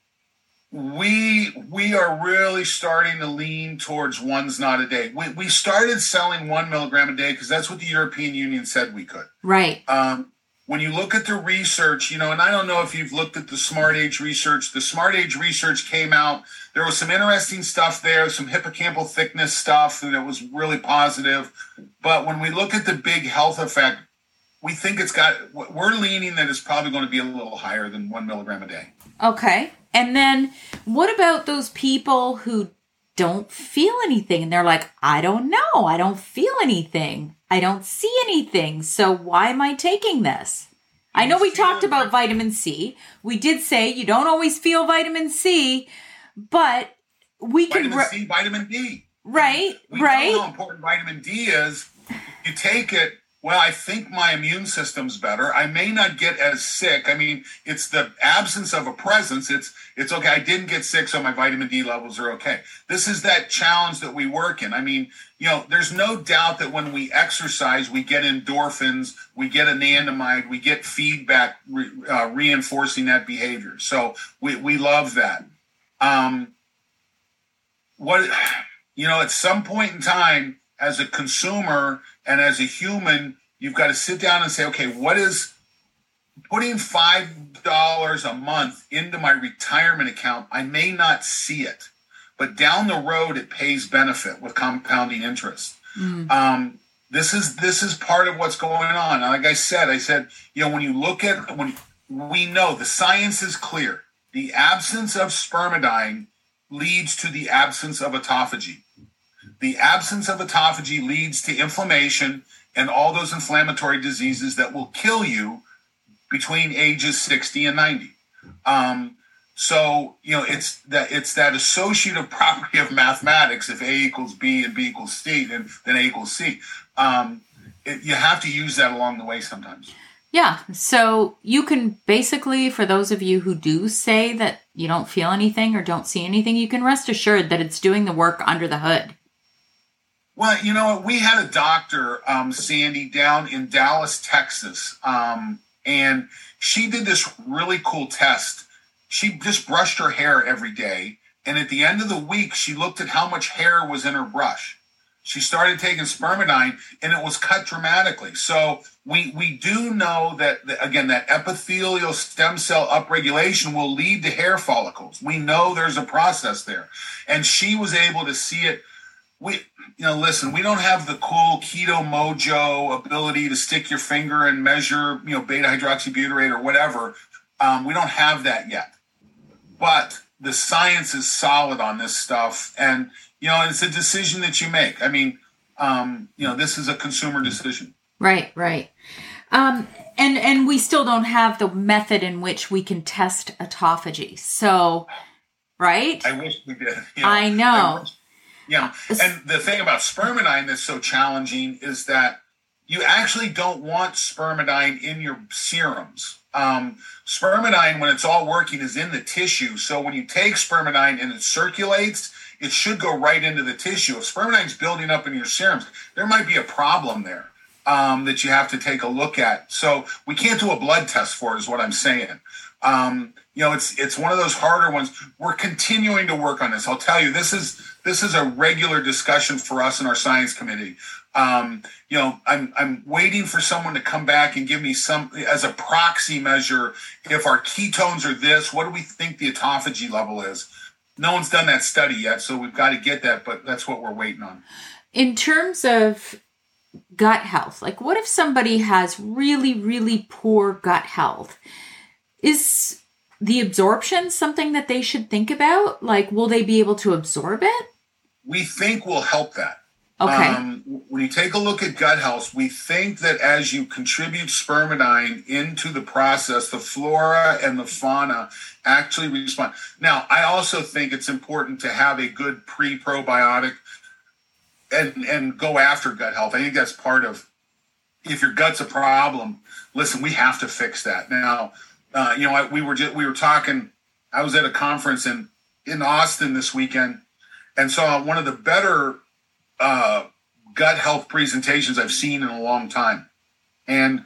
we we are really starting to lean towards one's not a day. We we started selling one milligram a day because that's what the European Union said we could. Right. Um, when you look at the research, you know, and I don't know if you've looked at the Smart Age research. The Smart Age research came out. There was some interesting stuff there, some hippocampal thickness stuff that was really positive. But when we look at the big health effect, we think it's got, we're leaning that it's probably going to be a little higher than one milligram a day. Okay. And then what about those people who don't feel anything? And they're like, I don't know. I don't feel anything. I don't see anything. So why am I taking this? I know we talked about vitamin C. We did say you don't always feel vitamin C, but we can... Vitamin C, vitamin D. Right, we right. know how important vitamin D is. You take it, Well, I think my immune system's better. I may not get as sick. I mean, it's the absence of a presence. It's it's okay. I didn't get sick, so my vitamin D levels are okay. This is that challenge that we work in. I mean, you know, there's no doubt that when we exercise, we get endorphins, we get anandamide, we get feedback re, uh, reinforcing that behavior. So we, we love that. Um, what, you know, at some point in time, as a consumer and as a human, you've got to sit down and say, okay, what is putting five dollars a month into my retirement account? I may not see it, but down the road, it pays benefit with compounding interest. Mm. Um, this is this is part of what's going on. Like I said, I said, you know, when you look at, when we know the science is clear, the absence of spermidine leads to the absence of autophagy. The absence of autophagy leads to inflammation and all those inflammatory diseases that will kill you between ages sixty and ninety. Um, so, you know, it's that it's that associative property of mathematics. If A equals B and B equals C, then, then A equals C. Um, it, you have to use that along the way sometimes. Yeah. So you can basically, for those of you who do say that you don't feel anything or don't see anything, you can rest assured that it's doing the work under the hood. Well, you know, we had a doctor, um, Sandy, down in Dallas, Texas, um, and she did this really cool test. She just brushed her hair every day, and at the end of the week, she looked at how much hair was in her brush. She started taking spermidine, and it was cut dramatically. So we we do know that, again, that epithelial stem cell upregulation will lead to hair follicles. We know there's a process there, and she was able to see it. We, you know, listen, we don't have the cool Keto Mojo ability to stick your finger and measure, you know, beta hydroxybutyrate or whatever. Um, we don't have that yet. But the science is solid on this stuff. And, you know, it's a decision that you make. I mean, um, you know, this is a consumer decision. Right, right. Um, and, and we still don't have the method in which we can test autophagy. So, right? I wish we did. You know, I know. I wish, Yeah, and the thing about spermidine that's so challenging is that you actually don't want spermidine in your serums. Um, spermidine, when it's all working, is in the tissue. So when you take spermidine and it circulates, it should go right into the tissue. If spermidine's building up in your serums, there might be a problem there um, that you have to take a look at. So we can't do a blood test for it, is what I'm saying. Um, you know, it's it's one of those harder ones. We're continuing to work on this. I'll tell you, this is this is a regular discussion for us in our science committee. Um, you know, I'm I'm waiting for someone to come back and give me some as a proxy measure. If our ketones are this, what do we think the autophagy level is? No one's done that study yet, so we've got to get that. But that's what we're waiting on. In terms of gut health, like what if somebody has really, really poor gut health? Is the absorption something that they should think about? Like, will they be able to absorb it? We think will help that. Okay. Um, when you take a look at gut health, we think that as you contribute spermidine into the process, the flora and the fauna actually respond. Now, I also think it's important to have a good pre-probiotic and, and go after gut health. I think that's part of, if your gut's a problem, listen, we have to fix that. Now, Uh, you know, we were just, we were talking. I was at a conference in, in Austin this weekend and saw one of the better uh, gut health presentations I've seen in a long time. And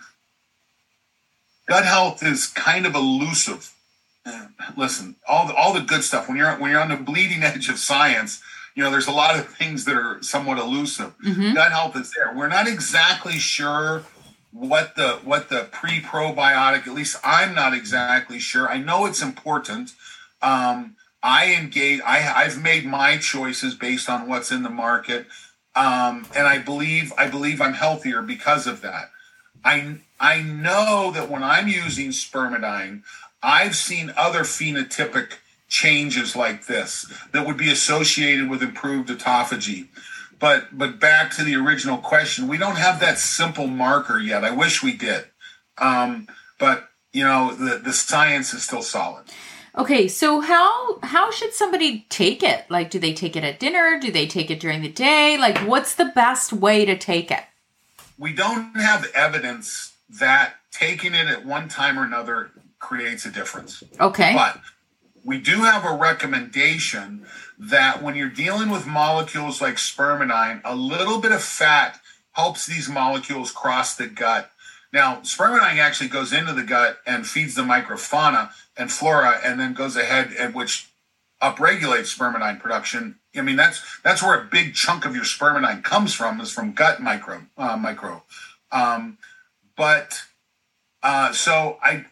gut health is kind of elusive. Uh, listen, all the, all the good stuff when you're when you're on the bleeding edge of science, you know, there's a lot of things that are somewhat elusive. Mm-hmm. Gut health is there. We're not exactly sure what the what the pre-probiotic, at least I'm not exactly sure. I know it's important. Um, I engage, I, I've made my choices based on what's in the market. Um, and I believe I believe I'm healthier because of that. I I know that when I'm using spermidine, I've seen other phenotypic changes like this that would be associated with improved autophagy. But but back to the original question, we don't have that simple marker yet. I wish we did. Um, but, you know, the, the science is still solid. Okay, so how how should somebody take it? Like, do they take it at dinner? Do they take it during the day? Like, what's the best way to take it? we don't have evidence that taking it at one time or another creates a difference. Okay. But we do have a recommendation that when you're dealing with molecules like spermidine, a little bit of fat helps these molecules cross the gut. Now, spermidine actually goes into the gut and feeds the microfauna and flora, and then goes ahead and which upregulates spermidine production. I mean, that's that's where a big chunk of your spermidine comes from, is from gut micro uh, micro. Um, but uh, so I,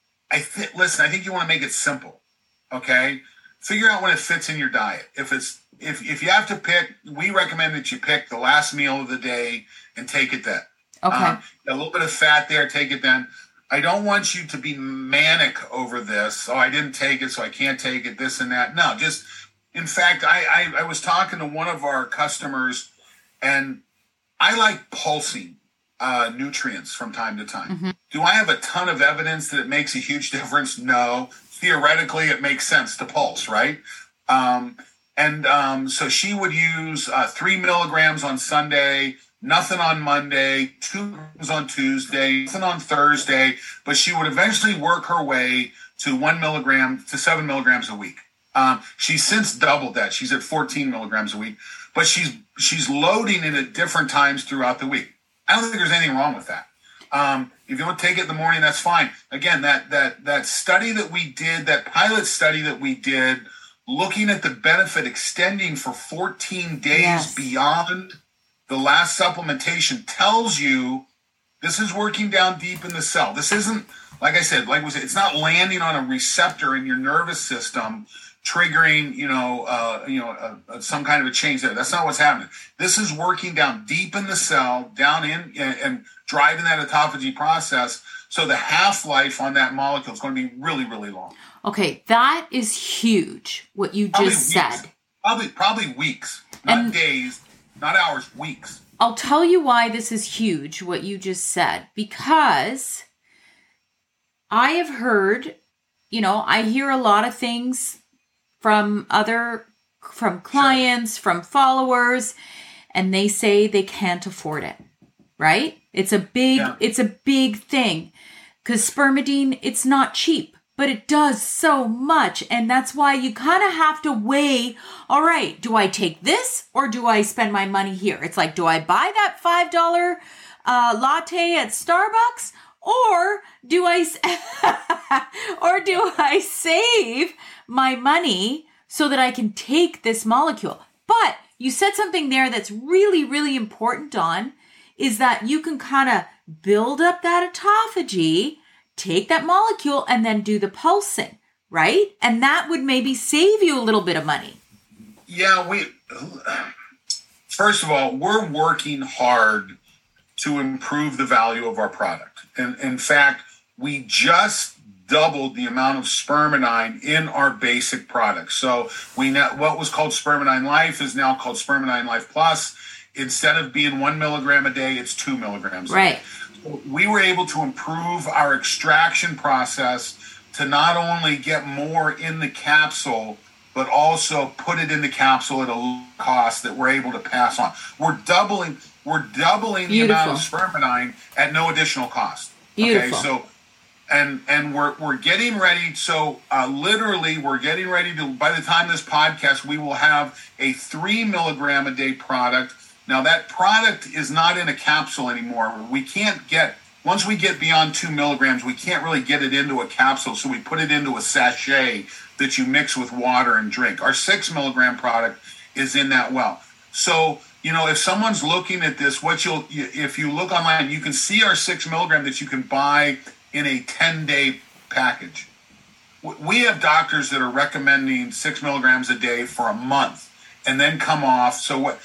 I th- listen. I think you want to make it simple, okay? Figure out when it fits in your diet. If it's if if you have to pick, we recommend that you pick the last meal of the day and take it then. Okay. Um, a little bit of fat there, take it then. I don't want you to be manic over this. Oh, I didn't take it, so I can't take it, this and that. No, just, in fact, I, I, I was talking to one of our customers, and I like pulsing uh, nutrients from time to time. Mm-hmm. Do I have a ton of evidence that it makes a huge difference? No. Theoretically, it makes sense to pulse, right? Um, and um, so she would use uh, three milligrams on Sunday, nothing on Monday, two grams on Tuesday, nothing on Thursday, but she would eventually work her way to one milligram to seven milligrams a week. Um, she's since doubled that. She's at fourteen milligrams a week, but she's she's loading it at different times throughout the week. I don't think there's anything wrong with that. Um, if you want to take it in the morning, that's fine. Again, that that that study that we did, that pilot study that we did, looking at the benefit extending for fourteen days yes. beyond the last supplementation, tells you this is working down deep in the cell. This isn't, like I said, like we said, it's not landing on a receptor in your nervous system, triggering, you know, uh, you know, uh, uh, some kind of a change there. That's not what's happening. This is working down deep in the cell, down in and, and driving that autophagy process. So the half-life on that molecule is going to be really, really long. Okay, that is huge. What you probably just weeks. said. Probably, probably weeks, not and days. Not hours, weeks. I'll tell you why this is huge, what you just said, because I have heard, you know, I hear a lot of things from other, from clients, sure. from followers, and they say they can't afford it, right? It's a big, yeah. it's a big thing because spermidine, it's not cheap. But it does so much. And that's why you kind of have to weigh, all right, do I take this or do I spend my money here? It's like, do I buy that five dollars uh, latte at Starbucks or do I, or do I save my money so that I can take this molecule? But you said something there that's really, really important, Dawn, is that you can kind of build up that autophagy, take that molecule and then do the pulsing, right? And that would maybe save you a little bit of money. Yeah, we, first of all, we're working hard to improve the value of our product. And in fact, we just doubled the amount of spermidine in our basic product. So we now, what was called Spermidine Life is now called Spermidine Life Plus. Instead of being one milligram a day, it's two milligrams a right. day. We were able to improve our extraction process to not only get more in the capsule, but also put it in the capsule at a low cost that we're able to pass on. We're doubling, we're doubling the Beautiful. amount of spermidine at no additional cost. Beautiful. Okay, so and and we're we're getting ready. So uh, literally, we're getting ready to. By the time this podcast, we will have a three milligram a day product. Now, that product is not in a capsule anymore. We can't get, once we get beyond two milligrams, we can't really get it into a capsule. So we put it into a sachet that you mix with water and drink. Our six milligram product is in that well. So, you know, if someone's looking at this, what you'll, if you look online, you can see our six milligram that you can buy in a ten day package. We have doctors that are recommending six milligrams a day for a month and then come off. So what?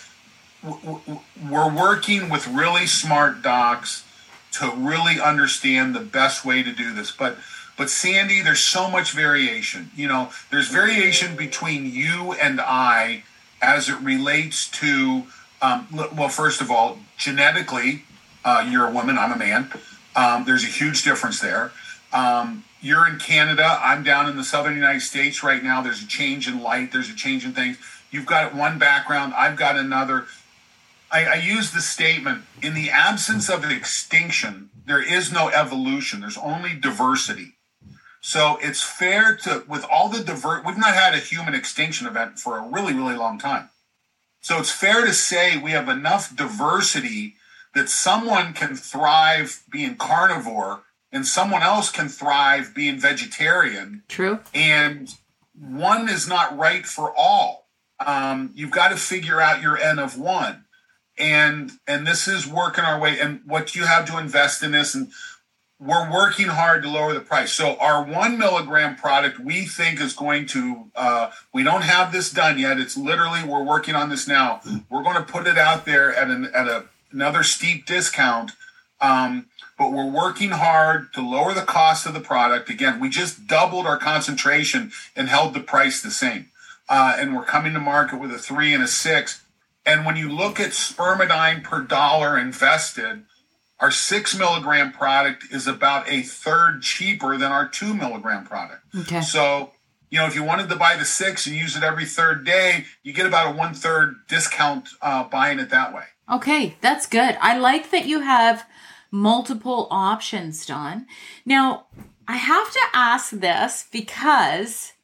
We're working with really smart docs to really understand the best way to do this. But, but Sandy, there's so much variation. You know, there's variation between you and I as it relates to, um, well, first of all, genetically, uh, you're a woman, I'm a man. Um, there's a huge difference there. Um, you're in Canada, I'm down in the southern United States right now. There's a change in light. There's a change in things. You've got one background, I've got another. I, I use the statement, in the absence of extinction, there is no evolution. There's only diversity. So it's fair to, with all the diver, we've not had a human extinction event for a really, really long time. So it's fair to say we have enough diversity that someone can thrive being carnivore and someone else can thrive being vegetarian. True. And one is not right for all. Um, you've got to figure out your N of one. And and this is working our way. And what you have to invest in this, and we're working hard to lower the price. So our one milligram product, we think is going to, uh, we don't have this done yet. It's literally, we're working on this now. We're going to put it out there at an at a, another steep discount. Um, but we're working hard to lower the cost of the product. Again, we just doubled our concentration and held the price the same. Uh, and we're coming to market with a three and a six. And when you look at spermidine per dollar invested, our six milligram product is about a third cheaper than our two milligram product. Okay. So, you know, if you wanted to buy the six and use it every third day, you get about a one third discount uh, buying it that way. Okay, that's good. I like that you have multiple options, Don. Now, I have to ask this because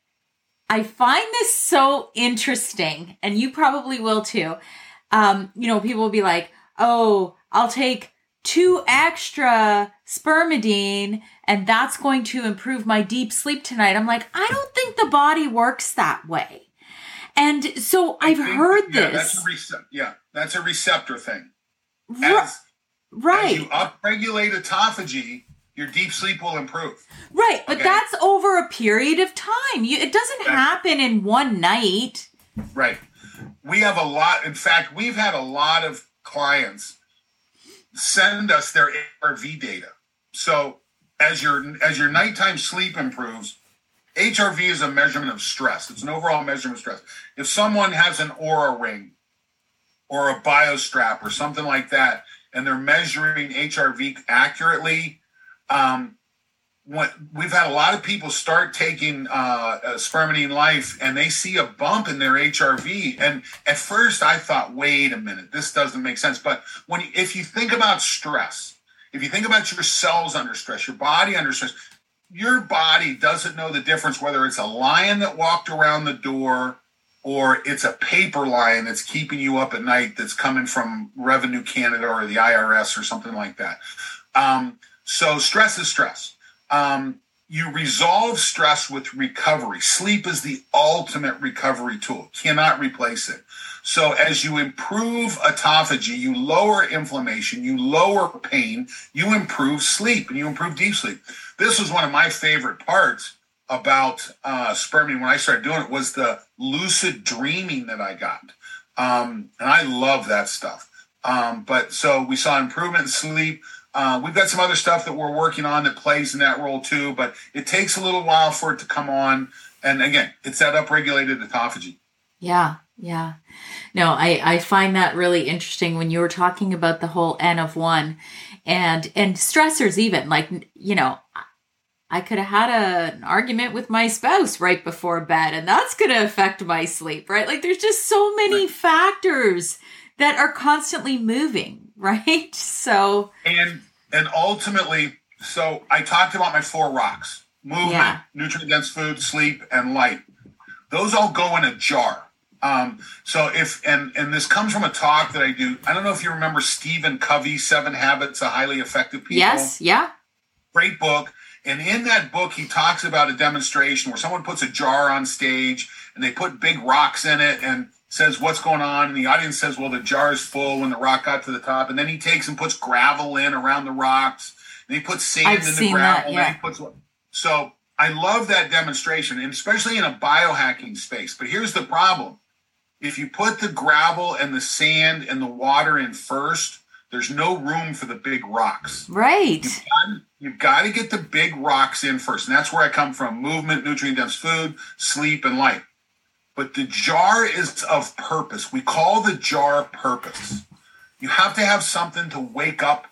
I find this so interesting, and you probably will too. Um, you know, people will be like, oh, I'll take two extra spermidine and that's going to improve my deep sleep tonight. I'm like, I don't think the body works that way. And so I've think, heard yeah, this. That's a rece- yeah, that's a receptor thing. As, right. As you upregulate autophagy, your deep sleep will improve. Right, but okay? That's over a period of time. You, it doesn't that's, happen in one night. Right. We have a lot. In fact, we've had a lot of clients send us their H R V data. So as your as your nighttime sleep improves, H R V is a measurement of stress. It's an overall measurement of stress. If someone has an Oura ring or a BioStrap or something like that, and they're measuring H R V accurately, um, what, we've had a lot of people start taking uh, Spermidine Life, and they see a bump in their H R V. And at first, I thought, "Wait a minute, this doesn't make sense." But when you, if you think about stress, if you think about your cells under stress, your body under stress, your body doesn't know the difference whether it's a lion that walked around the door or it's a paper lion that's keeping you up at night that's coming from Revenue Canada or the I R S or something like that. Um, so stress is stress. Um, you resolve stress with recovery. Sleep is the ultimate recovery tool. Cannot replace it. So as you improve autophagy, you lower inflammation, you lower pain, you improve sleep, and you improve deep sleep. This was one of my favorite parts about uh, Spermidine when I started doing it, was the lucid dreaming that I got. Um, and I love that stuff. Um, but so we saw improvement in sleep. Uh, we've got some other stuff that we're working on that plays in that role too, but it takes a little while for it to come on. And again, it's that upregulated autophagy. Yeah, yeah. No, I, I find that really interesting when you were talking about the whole N of one and, and stressors even. Like, you know, I could have had a, an argument with my spouse right before bed, and that's going to affect my sleep, right? Like, there's just so many right. factors that are constantly moving, right? So and and ultimately, so I talked about my four rocks: movement, yeah. nutrient dense food, sleep, and light. Those all go in a jar. Um, so if and and this comes from a talk that I do. I don't know if you remember Stephen Covey, Seven Habits of Highly Effective People. Yes, yeah. Great book. And in that book, he talks about a demonstration where someone puts a jar on stage and they put big rocks in it and says, "What's going on?" And the audience says, "Well, the jar is full when the rock got to the top." And then he takes and puts gravel in around the rocks. And he puts sand I've in seen the gravel. That, yeah. And he puts, so I love that demonstration, and especially in a biohacking space. But here's the problem. If you put the gravel and the sand and the water in first, there's no room for the big rocks. Right. You've got, you've got to get the big rocks in first. And that's where I come from: movement, nutrient-dense food, sleep, and light. But the jar is of purpose. We call the jar purpose. You have to have something to wake up.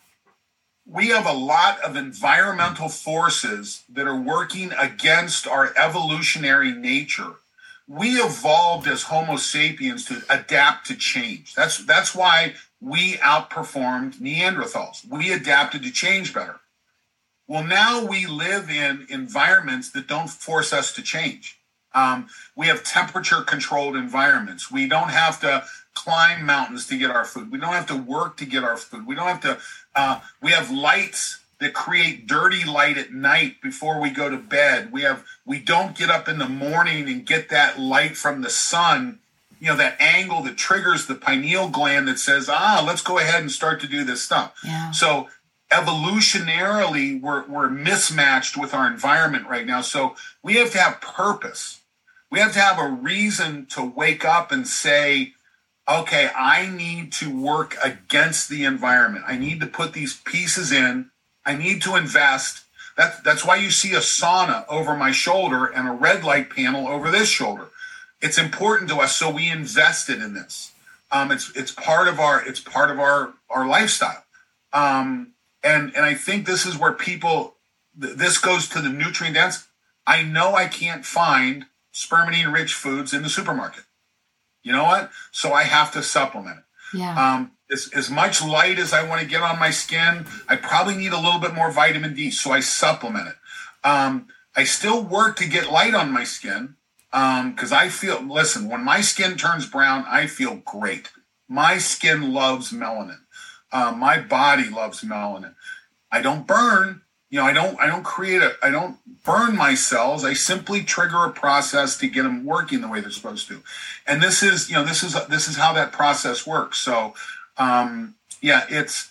We have a lot of environmental forces that are working against our evolutionary nature. we evolved as Homo sapiens to adapt to change. That's that's why we outperformed Neanderthals. We adapted to change better. Well, now we live in environments that don't force us to change. Um, we have temperature-controlled environments. We don't have to climb mountains to get our food. We don't have to work to get our food. We don't have to. Uh, we have lights that create dirty light at night before we go to bed. We have. We don't get up in the morning and get that light from the sun. You know, that angle that triggers the pineal gland that says, ah, let's go ahead and start to do this stuff. Yeah. So evolutionarily, we're we're mismatched with our environment right now. So we have to have purpose. We have to have a reason to wake up and say, okay, I need to work against the environment. I need to put these pieces in. I need to invest. That, that's why you see a sauna over my shoulder and a red light panel over this shoulder. It's important to us, so we invested in this. Um, it's it's part of our it's part of our our lifestyle, um, and and I think this is where people. Th- this goes to the nutrient dense. I know I can't find spermidine-rich foods in the supermarket. You know what? So I have to supplement it. Yeah. Um, as, as much light as I want to get on my skin, I probably need a little bit more vitamin D, so I supplement it. Um, I still work to get light on my skin because um, I feel, listen, when my skin turns brown, I feel great. My skin loves melanin. Uh, my body loves melanin. I don't burn. You know, I don't, I don't create a, I don't burn my cells. I simply trigger a process to get them working the way they're supposed to. And this is, you know, this is, this is how that process works. So, um, yeah, it's,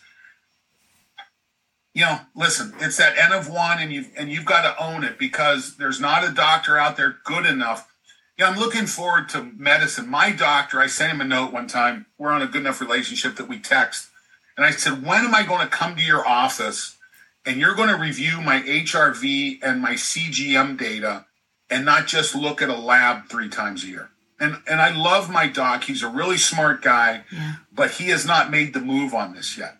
you know, listen, it's that N of one and you've, and you've got to own it because there's not a doctor out there good enough. Yeah, I'm looking forward to medicine. My doctor, I sent him a note one time. We're on a good enough relationship that we text. And I said, when am I going to come to your office and you're going to review my H R V and my C G M data and not just look at a lab three times a year? And and I love my doc. He's a really smart guy, yeah. but he has not made the move on this yet.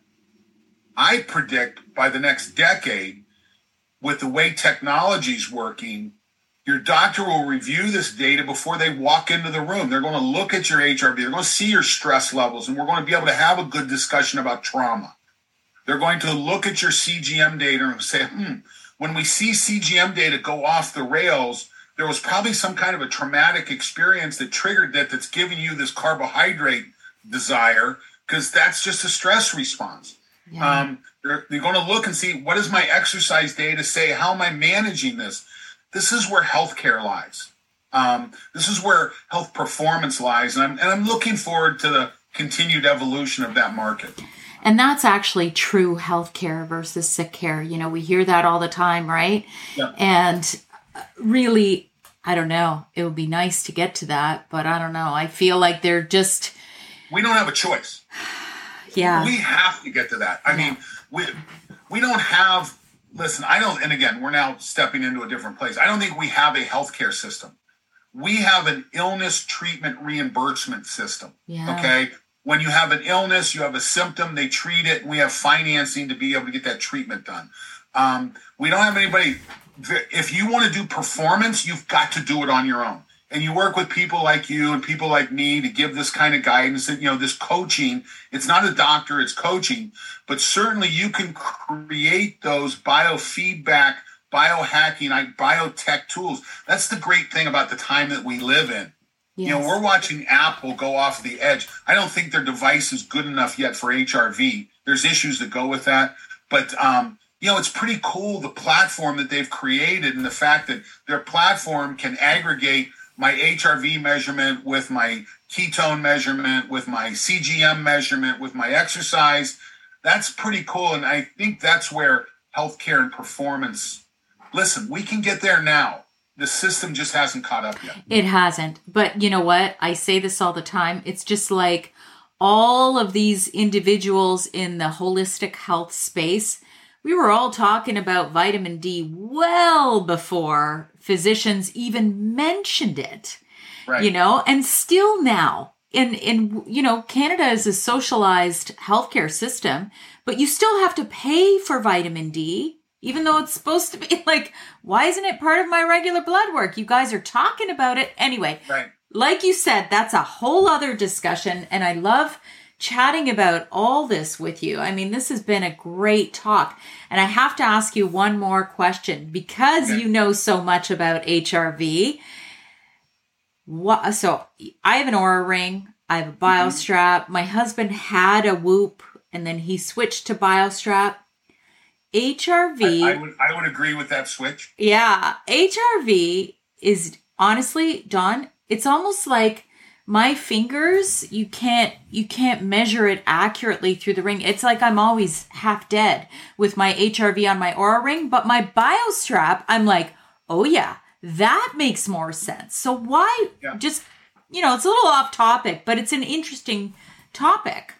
I predict by the next decade, with the way technology's working, your doctor will review this data before they walk into the room. They're going to look at your H R V. They're going to see your stress levels, and we're going to be able to have a good discussion about trauma. They're going to look at your C G M data and say, hmm, when we see C G M data go off the rails, there was probably some kind of a traumatic experience that triggered that that's giving you this carbohydrate desire because that's just a stress response. Yeah. Um, they're, they're going to look and see, what does my exercise data say? How am I managing this? This is where healthcare lies. Um, this is where health performance lies. And I'm, and I'm looking forward to the continued evolution of that market. And that's actually true healthcare versus sick care. You know, we hear that all the time, right? Yeah. And really, I don't know. It would be nice to get to that, but I don't know. I feel like they're just... We don't have a choice. Yeah. We have to get to that. I yeah. mean, we we don't have... Listen, I don't... And again, we're now stepping into a different place. I don't think we have a healthcare system. We have an illness treatment reimbursement system. Yeah. Okay? When you have an illness, you have a symptom, they treat it, and we have financing to be able to get that treatment done. Um, we don't have anybody... If you want to do performance, you've got to do it on your own. And you work with people like you and people like me to give this kind of guidance, and, you know, this coaching. It's not a doctor, it's coaching. But certainly you can create those biofeedback, biohacking, biotech tools. That's the great thing about the time that we live in. Yes. You know, we're watching Apple go off the edge. I don't think their device is good enough yet for H R V. There's issues that go with that. But, um, you know, it's pretty cool, the platform that they've created and the fact that their platform can aggregate my H R V measurement with my ketone measurement, with my C G M measurement, with my exercise. That's pretty cool. And I think that's where healthcare and performance, listen, we can get there now. The system just hasn't caught up yet. It hasn't. But you know what? I say this all the time. It's just like all of these individuals in the holistic health space, we were all talking about vitamin D well before physicians even mentioned it, right. You know, and still now in, in, you know, Canada is a socialized healthcare system, but you still have to pay for vitamin D. Even though it's supposed to be like, why isn't it part of my regular blood work? You guys are talking about it. Anyway, right. Like you said, that's a whole other discussion. And I love chatting about all this with you. I mean, this has been a great talk. And I have to ask you one more question because okay. you know so much about H R V. What, so I have an Oura ring. I have a BioStrap. Mm-hmm. My husband had a Whoop and then he switched to BioStrap. H R V. I, I would I would agree with that switch. Yeah. H R V is honestly, Don, it's almost like my fingers, you can't you can't measure it accurately through the ring. It's like I'm always half dead with my H R V on my Oura ring, but my BioStrap, I'm like, oh yeah, that makes more sense. So why yeah. just, you know, it's a little off topic, but it's an interesting topic.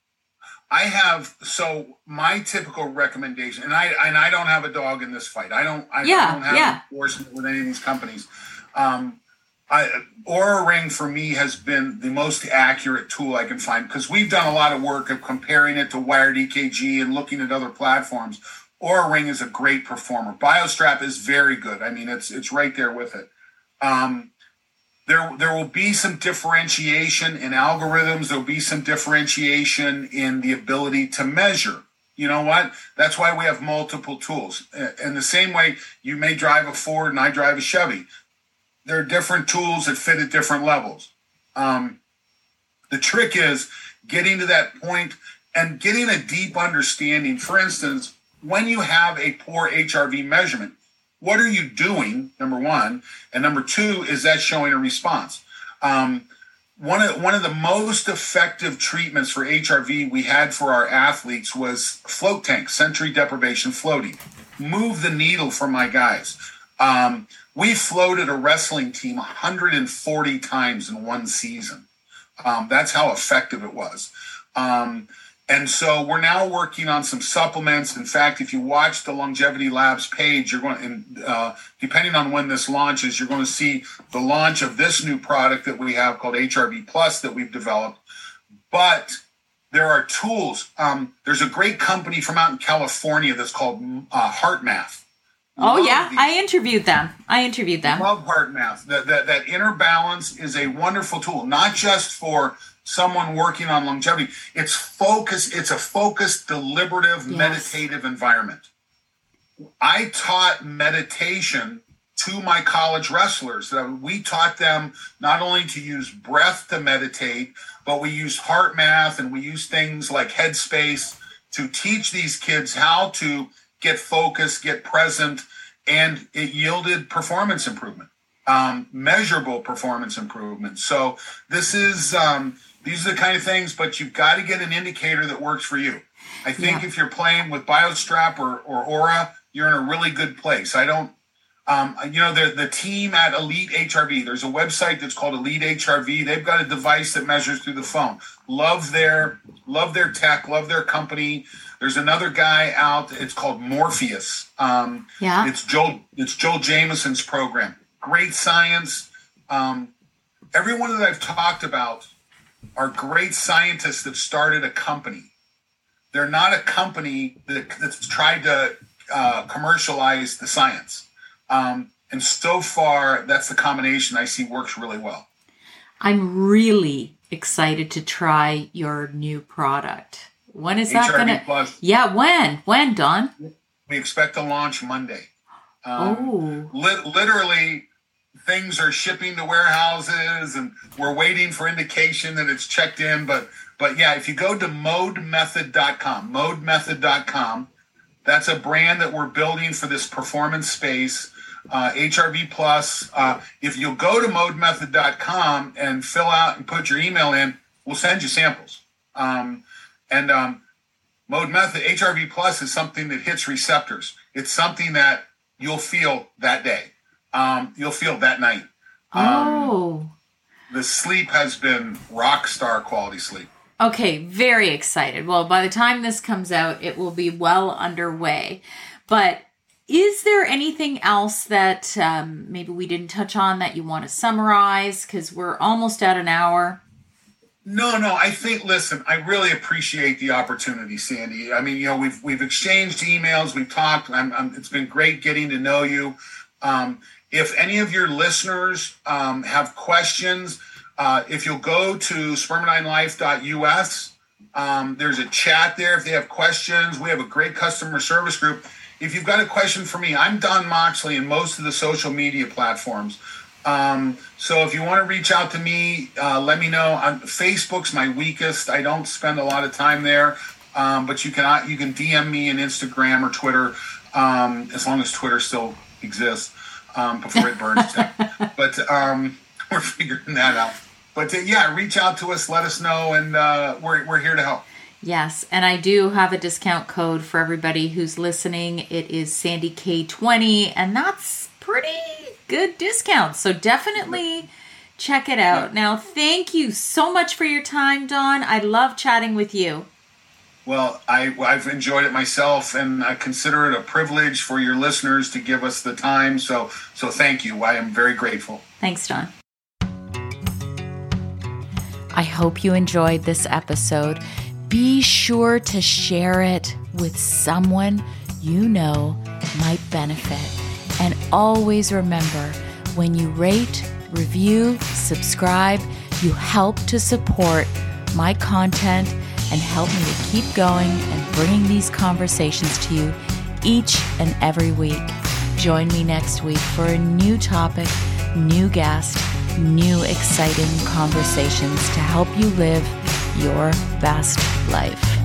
I have, so my typical recommendation, and I and I don't have a dog in this fight. I don't, I, yeah, I don't have yeah. endorsement with any of these companies. Um, I, Oura Ring for me has been the most accurate tool I can find because we've done a lot of work of comparing it to wired E K G and looking at other platforms. Oura Ring is a great performer. BioStrap is very good. I mean, it's it's right there with it. Um, there there will be some differentiation in algorithms. There will be some differentiation in the ability to measure. You know what? That's why we have multiple tools. In the same way, you may drive a Ford and I drive a Chevy. There are different tools that fit at different levels. Um, the trick is getting to that point and getting a deep understanding. For instance, when you have a poor H R V measurement, what are you doing, number one? And number two, is that showing a response? Um, one of, one of the most effective treatments for H R V we had for our athletes was float tank, sensory deprivation floating. Move the needle for my guys. Um, we floated a wrestling team one hundred forty times in one season. Um, that's how effective it was. Um, and so we're now working on some supplements. In fact, if you watch the Longevity Labs page, you're going, and uh, depending on when this launches, you're going to see the launch of this new product that we have called H R V Plus that we've developed. But there are tools. Um, there's a great company from out in California that's called uh, HeartMath. Oh, yeah. These. I interviewed them. I interviewed them. Love HeartMath. That, that, that inner balance is a wonderful tool, not just for someone working on longevity. It's focus. It's a focused, deliberative, yes. meditative environment. I taught meditation to my college wrestlers. We taught them not only to use breath to meditate, but we use HeartMath and we use things like Headspace to teach these kids how to get focused, get present, and it yielded performance improvement, um, measurable performance improvement. So this is, um, these are the kind of things, but you've got to get an indicator that works for you. I think yeah. if you're playing with BioStrap or, or Oura, you're in a really good place. I don't, um, you know, the, the team at Elite H R V, there's a website that's called Elite H R V. They've got a device that measures through the phone. Love their, love their tech, love their company. There's another guy out. It's called Morpheus. Um, yeah. It's Joel. It's Joel Jamieson's program. Great science. Um, everyone that I've talked about are great scientists that started a company. They're not a company that, that's tried to uh, commercialize the science. Um, and so far, that's the combination I see works really well. I'm really excited to try your new product. When is that going to? Yeah, when? When, Don? We expect to launch Monday. Um, oh. Li- literally, things are shipping to warehouses, and we're waiting for indication that it's checked in. But, but yeah, if you go to mode method dot com, mode method dot com, that's a brand that we're building for this performance space. Uh, H R V Plus. Uh, if you'll go to mode method dot com and fill out and put your email in, we'll send you samples. Um, And um, Mode Method, H R V Plus is something that hits receptors. It's something that you'll feel that day. Um, you'll feel that night. Um, oh. The sleep has been rock star quality sleep. Okay, very excited. Well, by the time this comes out, it will be well underway. But is there anything else that um, maybe we didn't touch on that you want to summarize? Because we're almost at an hour. No, no, I think, listen, I really appreciate the opportunity, Sandy. I mean, you know, we've we've exchanged emails, we've talked. I'm, I'm, it's been great getting to know you. Um, if any of your listeners um, have questions, uh, if you'll go to spermidine life dot U S, um, there's a chat there. If they have questions, we have a great customer service group. If you've got a question for me, I'm Don Moxley in most of the social media platforms. Um, so if you want to reach out to me, uh, let me know. On Facebook's my weakest. I don't spend a lot of time there, um, but you can you can D M me on Instagram or Twitter, um, as long as Twitter still exists, um, before it burns down. But um, we're figuring that out. But uh, yeah, reach out to us, let us know, and uh, we're we're here to help. Yes, and I do have a discount code for everybody who's listening. It is Sandy K twenty, and that's pretty good discount. So definitely check it out. Now, thank you so much for your time, Don. I love chatting with you. Well, I, I've enjoyed it myself, and I consider it a privilege for your listeners to give us the time. So, so thank you. I am very grateful. Thanks, Don. I hope you enjoyed this episode. Be sure to share it with someone you know might benefit. And always remember, when you rate, review, subscribe, you help to support my content and help me to keep going and bringing these conversations to you each and every week. Join me next week for a new topic, new guest, new exciting conversations to help you live your best life.